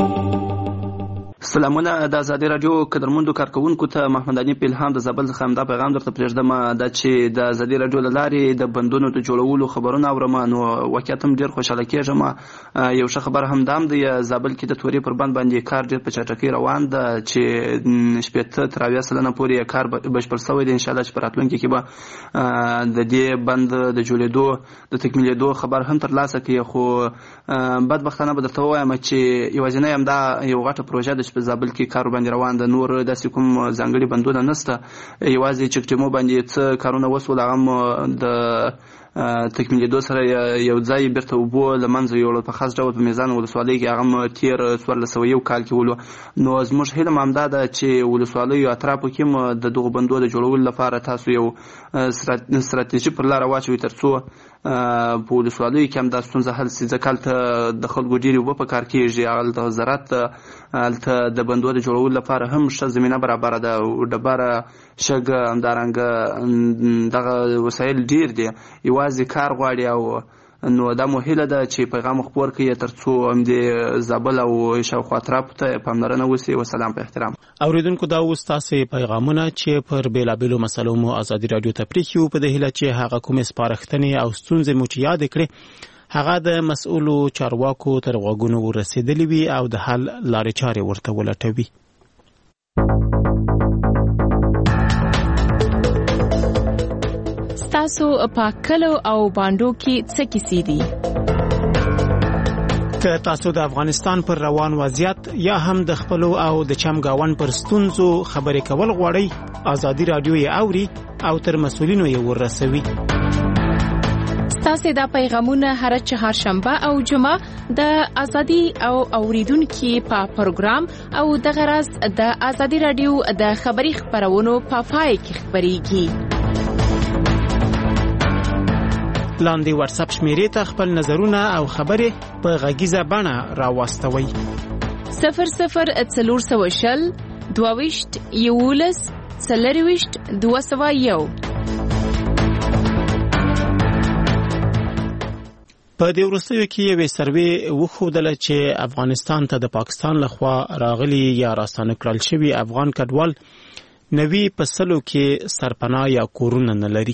سلامونه د ازادۍ راډیو قدرمندو کارکوونکو ته. محمد علي پیلهام د زابل څخه همدا پیغام درته پرېږدم، دا چې د ازادۍ راډیو له لارې د بندونو د جوړولو خبرونه اورم، نو واقعیت هم ډېر خوشحاله کېږم. یو ښه خبر هم دا هم دی، زابل کې د تورې پر بند باندې کار ډېر په چټکۍ روان ده چې 80 تر 80 سلنه پورې کار بشپړ شوی دی. انشاءالله چې په راتلونکي کې به د دې بند د جوړېدو د تکمیلېدو خبر هم ترلاسه کړي. خو بدبختانه به درته ووایم چې یوازینی همدا یو غټه پروژه ده چې په زابل کې کار باندې روان ده. نور داسې کوم ځانګړي بندونه نشته، یوازې چک ډیمو باندې څه کارونه وسول، هغه هم د تکمیلېدو سره یو ځای بیرته اوبو له منځه یوړل په خاص ډول په میزان ولسوالۍ کې هغه تېر 1401 کال کې ولو. نو زموږ هیله همدا ده چې ولسوالیو اطرافو کې د دغو بندو د جوړولو لپاره تاسو یو ستراتیژي پر لاره واچوئ تر څو په ولسوالیو کې هم دا ستونزه حل شي. ځکه هلته د خلکو ډېرې اوبه په کار کېږي، هلته زراعت هلته د بندو د جوړولو لپاره هم ښه زمینه برابره ده، ډبره شګه همدارنګه دغه وسایل ډېر دي، یوازې کار غواړي. او نو دا مو هیله ده چې پیغام خپور کړي تر څو همدې زابل او شاوخوا اطرافو ته پاملرنه وشي. وسلام په احترام. اوریدونکو دا اوس تاسې پیغامونه چې پر بېلابېلو مسلو مو ازادي راډیو ته پرېښي وو، په دې هیله چې هغه کومې سپارښتنې او ستونزې مو چې یادې کړې هغه د مسؤلو چارواکو تر غوږونو ورسېدلې وي او د حل لارې چارې ورته ولټوي. تاسو په کلو او باندو کې څه کیسې دي؟ که تاسو د افغانستان پر روان وضعیت یا هم د خپلو او د چمګاون پر ستونزو خبرې کول غواړئ، ازادي راډیو یې اوري او تر مسؤلینو یې ورسوي. ستاسو دا پیغامونه هر چهارشنبه او جمعه د ازادي او اوریدونکو په پروګرام او د غرض د ازادي راډیو د خبري خبرونو په پای کې خبريږي. لاندې واتس اپ شمیرې ته خپل نظرونه او خبرې په غږیزه بڼه راوستوئ. 0040 22 11 40 201. په دې وروستیو کې یوې سروې وښودله چې افغانستان ته د پاکستان لخوا راغلي یا راستانه کړل شوي افغان کډوال 90% کې سرپناه یا کورونه نه لري.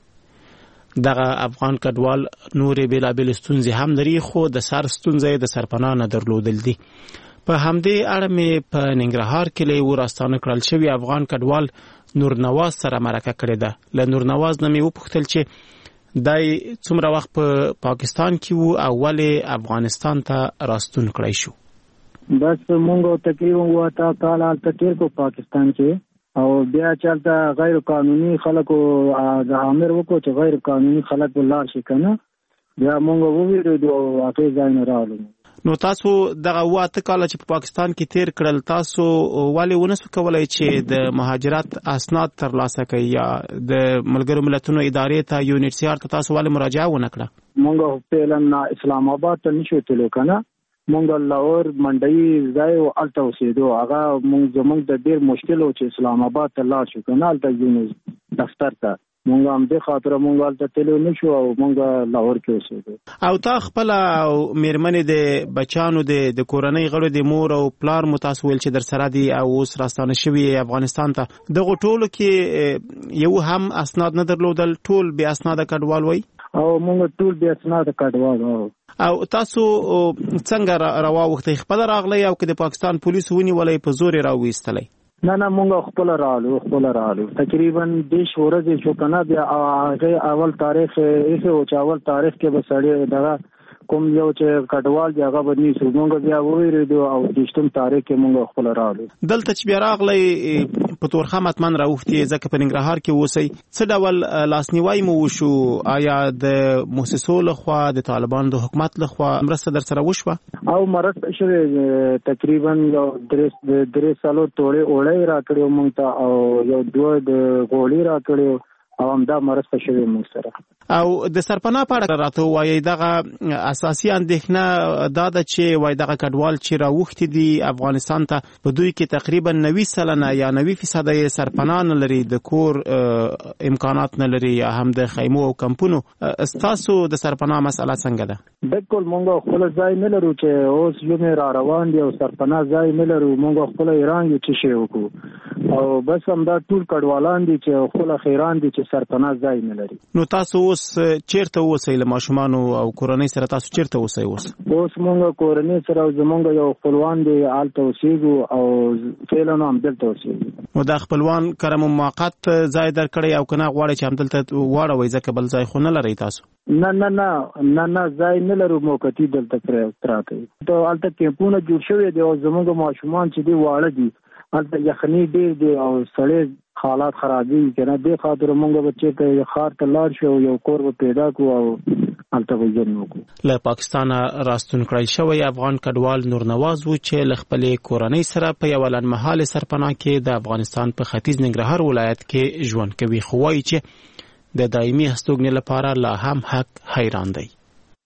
دغه افغان کډوال نورې بېلابېلې ستونزې هم لري، خو د سر ستونزه د سرپناه نه درلودل دي. په همدې اړه مې په ننګرهار کې له راستانه کړل شوي افغان کډوال نورنواز سره مرکه کړې ده. له نورنواز نه مې وپوښتل چې دای څومره وخت په پاکستان کې وو او ولې افغانستان ته راستون کړی شو. بس مونږ تقریبا وتا کال تیر کو پاکستان کې او بیا چلته غیر قانوني خلکو د امر وکړو چې غیر قانوني خلک ولار شي کنه، بیا مونږ وویریدو او هغه ځای نه راغلو. نو تاسو دغه واته کال چې په پاکستان کې تیر کړل، تاسو ولې ونسو کولای چې د مهاجرت اسناد ترلاسه کړئ یا د ملګرو ملتونو ادارې ته UNHCR ته تاسو ولې مراجعه ونه کړه؟ مونږ په اسلام آباد ته نشو تلو کنه، مونږ لاهور منډي ځای او الته اوسېدو. هغه مونږ د ډېر مشکل او چې اسلام آباد ته لاړ شو کنه، الته یونس دفتر ته مونږ هم د خاطر مونږ الته تلو نشو او مونږ لاهور کې اوسېدو. او تا خپل او میرمنې د بچانو د کورنۍ غړو د مور او پلار متاسویل چې در سره دي او اوس راستانه شوي افغانستان ته، دغه ټولو کې یو هم اسناد نه درلودل، ټول بیا اسناد کډوال وای او مونږ ټول بیا اسناد کډوال وو. او تاسو څنګه راوخته خپل راغلی او که د پاکستان پولیسو ونیولې په زور راوېستلې؟ نه مونږ خپل راغلو تقریبا 10 ورځې شو کنه. بیا هغه اول تاریخ یې او اول تاریخ کې به سړی دغه کوم یو چې کډوال دی هغه باندې سو مونږ بیا وېریدو او 10 تاریخ کې مونږ خپل راغلو. دلته چې بیا راغلی په تورخه متمن راوختي ځکه په ننګرهار کې اوسئ، څه ډول لاسنیوي مو وشو؟ آیا د مؤسسو لخوا د طالبانو د حکومت لخوا مرسته در سره وشوه؟ او مرسته شوه تقریبا 3 سالو توړې اوړې راکړو مونږ ته او یو 2 د غوړي راکړو او همدا مرسته شوه مونږ سره. او د سرپناه په اړه راته وایي دغه اساسي اندېښنه دا ده چې وایي دغه کډوال چې راوختي دي افغانستان ته په دوی کې تقریبا 90% یا 90% سرپناه نه لري، د کور امکانات نه لري یا هم د خیمو او کمپونو. تاسو د سرپناه مسله څنګه ده؟ بالکل مونږ خپل ځای نه لرو چې اوس یو را روان دي او سرپناه ځای نه لرو. مونږ خپل ایران یو چې شی وکړو او بس همدا ټول کډوالان دي چې خپل خیران دي چې سرپناه ځای نه لري. نو تاسو اوس چیرته اوسئ؟ له ماشومانو او کورنۍ سره تاسو چیرته اوسئ؟ اوس مونږ کورنۍ سره زمونږ یو خپلوان دی آلته اوسېږو او فعلا هم دلته اوسېږو. نو دا خپلوان کرم موقت ځای درکړی او کنه غواړي چې هم دلته واړوي ځکه بل ځای خو نه لري تاسو؟ نه ځای نه لرو، موقتی دلته پراته ته آلته کیمپونه جوړ شوی دی او زمونږ ماشومان چې دی واړه دي هلته یخني ډېر دی او سړی حالات خرابي کنه. دې خاطر موږ بچی ته خار ته لاړ شو، یو کور به پیدا کو او هلته به ژوند وکړو. له پاکستانه راستون کړی شوی افغان کډوال نور نواز و چې له خپلې کورنۍ سره په یو لنډمهاله سرپناه کې د افغانستان په ختیځ ننګرهار ولایت کې ژوند کوي، خو وایي چې د دایمي هستوګنې لپاره لا هم حق حیران دی.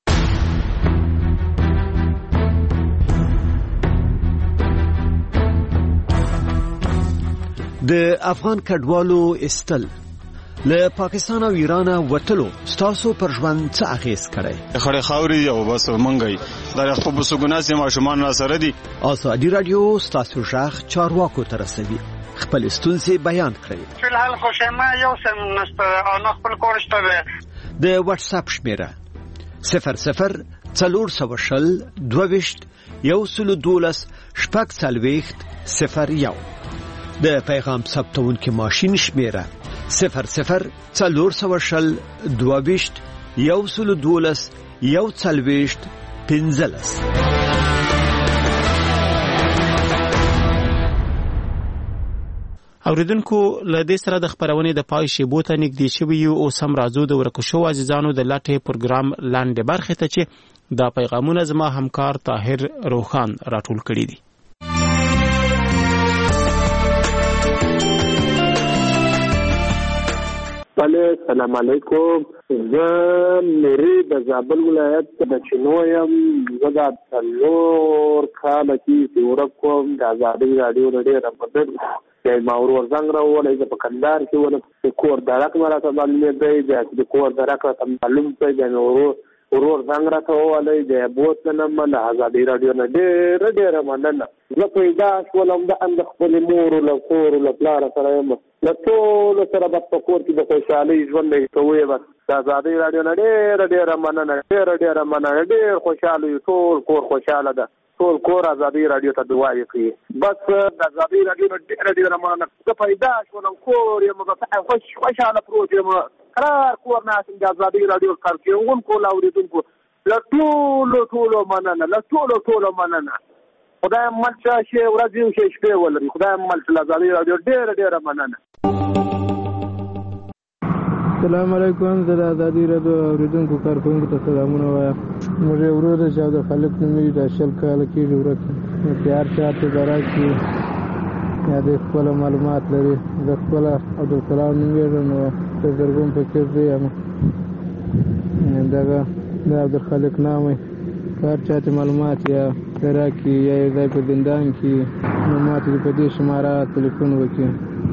د افغان کډوالو استل له پاکستان او ایران وټلو ستاسو پر ژوند څه اغیز کړي؟ خړې خاوري او بس منګي دا خو په سګوناس ما شومان را سره دي. ازادي رادیو ستاسو ژغ چارواکو ته رسوي، خپل ستونزې بیان کړئ. فلحال خوشما یو سم نسته او خپل کورشته د واتس اپ شمیره 00 420 22 112 0 د پیغام ثبتونکو ماشین شمیره 00 420 22 112 115. اوریدونکو له دې سره د خبرونې د پای شیبو ته نږدې شوي یو او سم راځو د ورکشو عزیزانو د لاټه پروګرام لاندې برخه ته چې دا پیغامونه زما همکار طاهر روخان راټول کړي دي. السلام علیکم. زه مری د زابل ولایت د چینویم. زه د څلور کاله کې ورکوم د آزادۍ رادیو ډېره مدد د ماورور زنګ راولې د کندهار کې ول کور درک مراته باندې د کور درک معلوم په د ورور زنګ راته ولې د بوتنه من آزادۍ رادیو نه ډېره مننه. زه پیدا شولم د اند خپل مور له کور له پلار سره له ټول سره په کور کې د خوشحالي ژوند کوي. بس د آزادۍ رادیو نه ډېره مننه، ډېره مننه، ډېر خوشاله یو. ټول کور خوشاله ده، ټول کور آزادۍ رادیو ته دعاوې کوي. بس د آزادۍ رادیو نه ډېره مننه. زه پیدا شولم کور یم بس خوشاله پروت یم، قرار کور ناسم د آزادۍ رادیو کار کوونکو لاوریدونکو له ټولو مننه، له ټولو مننه. خدای مل شي ورځ یو شي شپې ولري. خدای مل شي آزادۍ رادیو ډېره مننه. السلام علیکم. زه د آزادۍ رادیو اوریدونکو کارکوونکو ته سلامونه وایم. موږ یې ورور چې د خلک نومې د 20 کاله کېږي ورک چې هر چا ته به راشي یا د خپل معلومات لري. د خپل عبدالسلام نومېږم نو د زرګون فکر دی یم دغه د عبدالخالق نام هر چا ته معلومات یا راکړي یا یو ځای په زندان کې نو ما ته په دې شماره تلیفون وکړي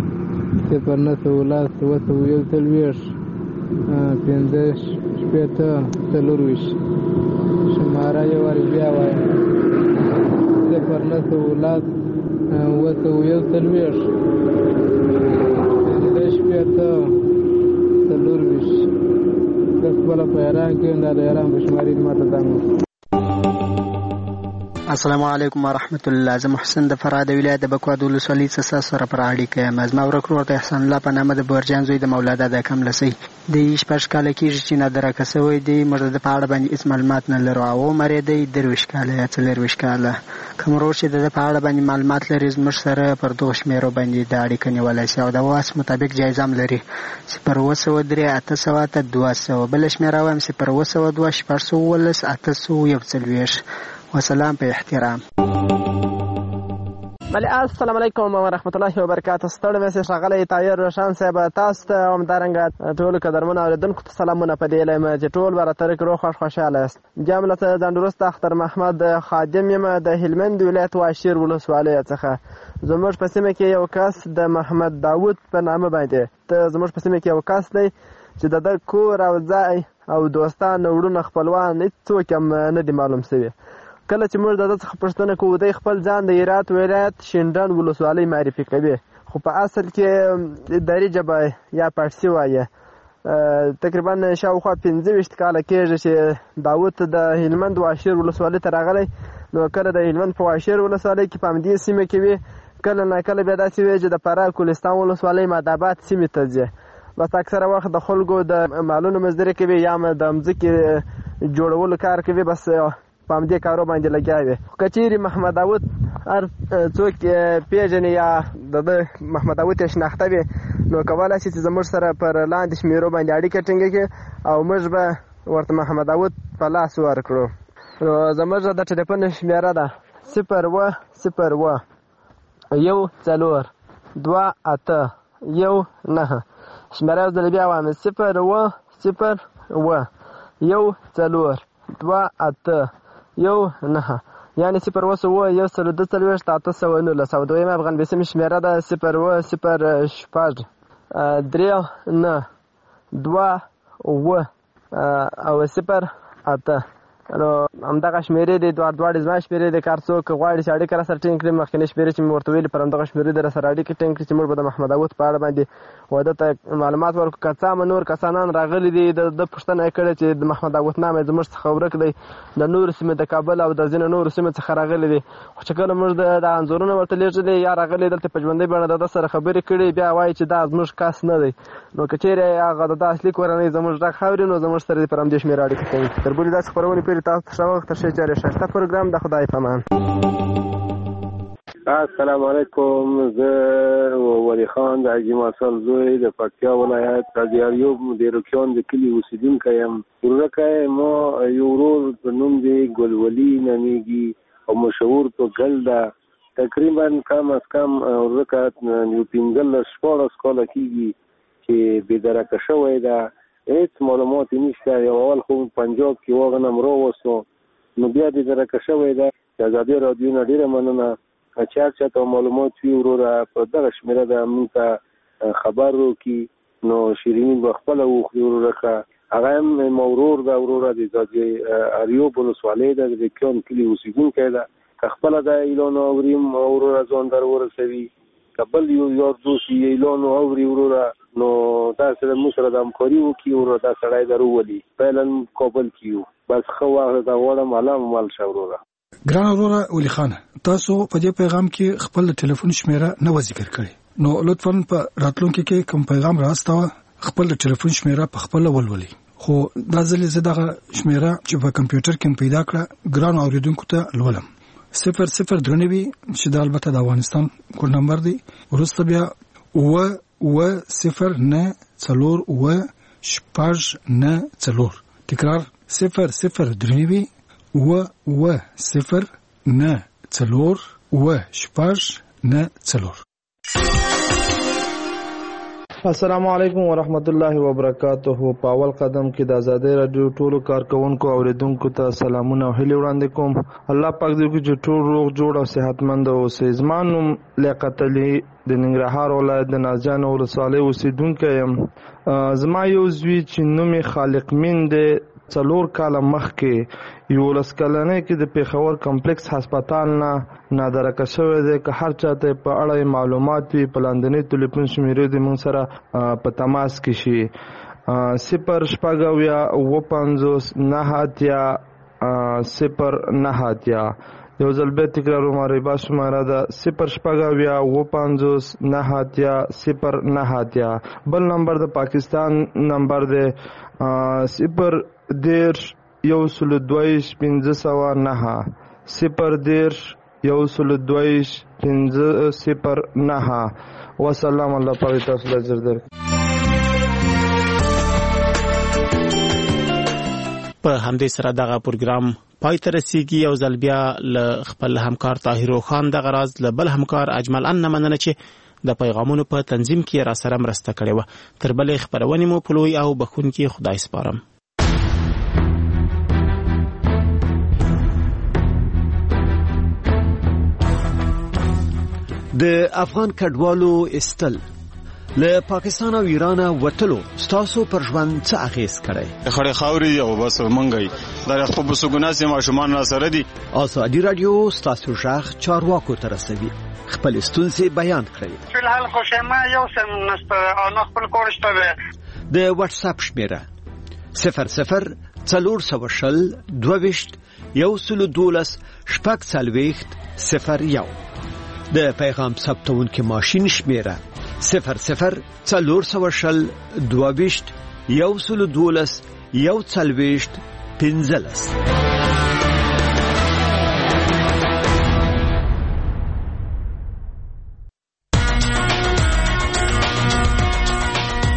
0910 241 15 شپېته 24 شماره یې وارې بیا وایم 0910 241 15 شپېته 24 د خپله په ایران کې دا د ایران په شمارې ما ته زنګ. السلام علیکم ورحمت الله. زه محسن د فراه د ولایت د بکواد ولسوالۍ څخه سره پر اړیکه یم. زما ورک ورور د احسان الله په نامه د بورجان زوی د مولادا د کملسۍ د 16 کاله کېږي چې نادرکه سوی دی. موږ د په اړه باندې هېڅ معلومات نه لرو. او عمر یې دی 23 کاله یا 24 کاله. کوم ورور چې د په اړه باندې معلومات لري زموږ سره پر دغو شمېرو باندې د اړیکه نیولی شي او د واس مطابق جایزه هم لري 0 800 200. بله شمېره وایم 0 200 711 841. وسلام په احترام. بله السلام علیکم ورحمت الله وبرکاته. ستړی مې سې ښاغلی طاهر روشن صاحب تاسو ته همدارنګه ټولو قدرمنو اورېدونکو ته سلامونه په دې لایم چې ټول به راته روغ خوښ خوشحاله یاست. بیا هم له ځانډوروسته اختر محمد خادم یم د هلمند ولایت واشیر ولسوالۍ څخه. زموږ په سیمه کې یو کس د محمد داود په نامه باندې زموږ په سیمه کې یو کس دی چې د ده کور او ځای او دوستان وروڼه خپلوان هېڅوک هم نه دي معلوم شوي. کله چې موږ د ده څخه پوښتنه کوو دی خپل ځان د هرات ولایت شینډنډ ولسوالۍ معرفي کوي، خو په اصل کې دري ژبه یا پارسي وایي. تقریبا شاوخوا 25 کاله کېږي چې داود د هلمند واشیر ولسوالۍ ته راغلی. نو کله د هلمند په واشیر ولسوالۍ کې په همدې سیمه کې وي، کله نه کله بیا داسې وي چې د فراه کولستان ولسوالۍ ماداباد سیمې ته ځي. بس اکثره وخت د خلکو د مالونو مزدوري کوي یا د مځکې جوړولو کار کوي. بس په همدې کارو باندې لګیا وي. که چیرې محمد داود هر څوک پیژني یا د محمد داود یې شناخته وي نو کولی شي چې زموږ سره پر لاندې شمیرو باندې اړیکه ټینګه کړي او موږ به ورته محمد داود په لاس ورکړو. نو زموږ د ټلیفون شمیره ده 010 1 4 2 8 1 9. شمیره یو ځل بیا وایم 010 1 4 2 8 1 9 یعنې 010 1 4 8 9. دویم افغان بیسیم شمیره ده 0 6 3 9 2 او 0 8. نو همدغه شمیرې دي دواړې زما شمیرې دي. کار څوک غواړي چې اړیکه راسره ټینګ کړي مخکینۍ شمیرې چې مې ورته ویلي پر همدغه شمیرې د راسره اړیکې ټینګ کړي چې موږ به د محمد داود په اړه باندې واده ته معلومات ورکړو. که څه هم نور کسانان راغلي دي د پوښتنه یې کړې چې د محمد داود نام یې زموږ څخه ورک دی د نورو سیمې د کابل او د ځینو نورو سیمې څخه راغلي دي. خو چې کله موږ د انځورونه ورته لیږلي یا راغلي دلته په ژوندۍ بڼه د ده سره خبرې کړي بیا وایي چې دا زموږ کس نه دی. نو که چیرې هغه د اصلي کورنۍ زموږ غږ اوري نو زموږ سره پر همدې شمېره اړیکه کوي. تر بلې داسې خپرونې پورې تاسو ته ښه وخت. ښه جاري ښایسته پروګرام د خدای په امان. السلام علیکم. زه ولی خان د حاجي مارسل زوی د پکتیا ولایت قاضي ایوب د روکیان د کلي اوسیدونکی یم. ورورکی ما یو ورور په نوم دی ګلولي نومیږي او مشهور په ګل ده. تقریبا کم از کم ورورکی یو 15-14 کاله کېږي چې بېدرکه شوی ده. هېڅ معلومات یې نشته. یو اول خو پنجاب کې واغنم راوستو نو بیا بېدرکه شوی ده. د ازادي راډیو نه ډېره مننه چې هر چا ته معلومات وي وروره په دغه شمېره ده موږ ته خبر وکړي. نو شیریني به خپله وخوري ورورکه. هغه هم ما ورور ده. وروره د ځاځي اریوب ولسوالۍ ده د روکیان کلي اوسېدونکی ده. که خپله دا اعلان اوریم وروره ځان در ورسوي. که بل یو یار دوست یې اعلان اوري وروره نو دا سره موږ سره د همکاري وکړي وروره دا سړی در وولي. فعلا کابل کې یو بس ښه وخت دا غواړم الله مال شه وروره. ګران وروره ولی خان تاسو په دې پیغام کې خپل ټلیفون شمیره نه ذکر کړئ نو لطفاً په راتلونکي کې کوم پیغام راستوه خپل ټلیفون شمیره په خپل ولولي. خو دا ځلې زه دغه شمیره چې په کمپیوټر کې پیدا کړه ګران اوریدونکو ته لولم 0093 چې دا البته د افغانستان کوډ نمبر دی. وروسته بیا 0 تکرار 0093 السلام علیکم ورحمت الله وبرکاته. په اول قدم کې د آزادۍ رادیو ټولو کارکونکو اوریدونکو ته سلامونه او هیلې وړاندې کوم. الله پاک دې وکړي چې ټول روغ جوړ او صحتمند اوسئ. زما نوم لیاقت علي د ننګرهار ولایت د نازجان ولسوالۍ اوسېدونکی یم. زما یو زوی چې نوم یې خالق مین دی 4 کاله مخکې 11 کلنۍ کې د پېښور کمپلیکس هسپتال نه نادرکه شوی دی. که هر چاته په اړه معلومات وي په لاندنۍ ټلیفون شمیرې د موږ سره په تماس کې شي 0 یو ځل بیا تکراروم. ربا شماره ده 0 بل نمبر د پاکستان نمبر ده 0 10 122 509 0 122 509. وسلام. الله پاک تاسو ته اجر درکړي. په همدې سره دغه پروګرام پای ته رسیږي. یو ځل بیا له خپل همکار طاهر خان د غراز له بل همکار اجمل ان مننه چې د پیغامونو په تنظیم کې را سره مرسته کړې و. تر بلې خبرونې مو پلوي او بخونکي خدای سپارم. د افغان کډوالو استل له پاکستان او ایران وټلو ستاسو پر ژوند څه اغیز کړي؟ خړې خاوري او بس منګي دا خپل بسګوناس ما شومان را سره دي. ازادي رادیو ستاسو ژغ چارواکو ته رسوي. خپل ستونزې بیان کړئ. فلحال خو شمه یو سم نسته او نه خپل کورشته ده. د واتس اپ شمیره 00 420 22 112 0 د پیغام ثبتون کې ماشين شمیره 00 420 22 112 115.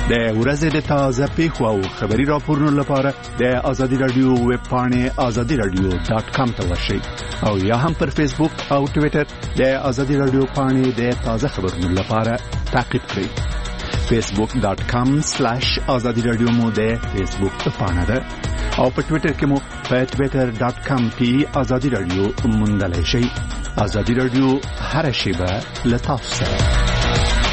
د ورځې د تازه پیښو او خبري راپورونو لپاره د آزادي رادیو ویب پاڼې azadiradio.com ته ورشئ او یا هم پر فیسبوک او ټوئیټر د آزادي رادیو پاڼې د تازه خبرونو لپاره تعقیب کړئ. facebook.com/azadiradio مو د فیسبوک پاڼه ده او په ټوئیټر کې مو په twitter.com/azadiradio موندلای شئ. آزادي رادیو هر شیبه له تاسو سره.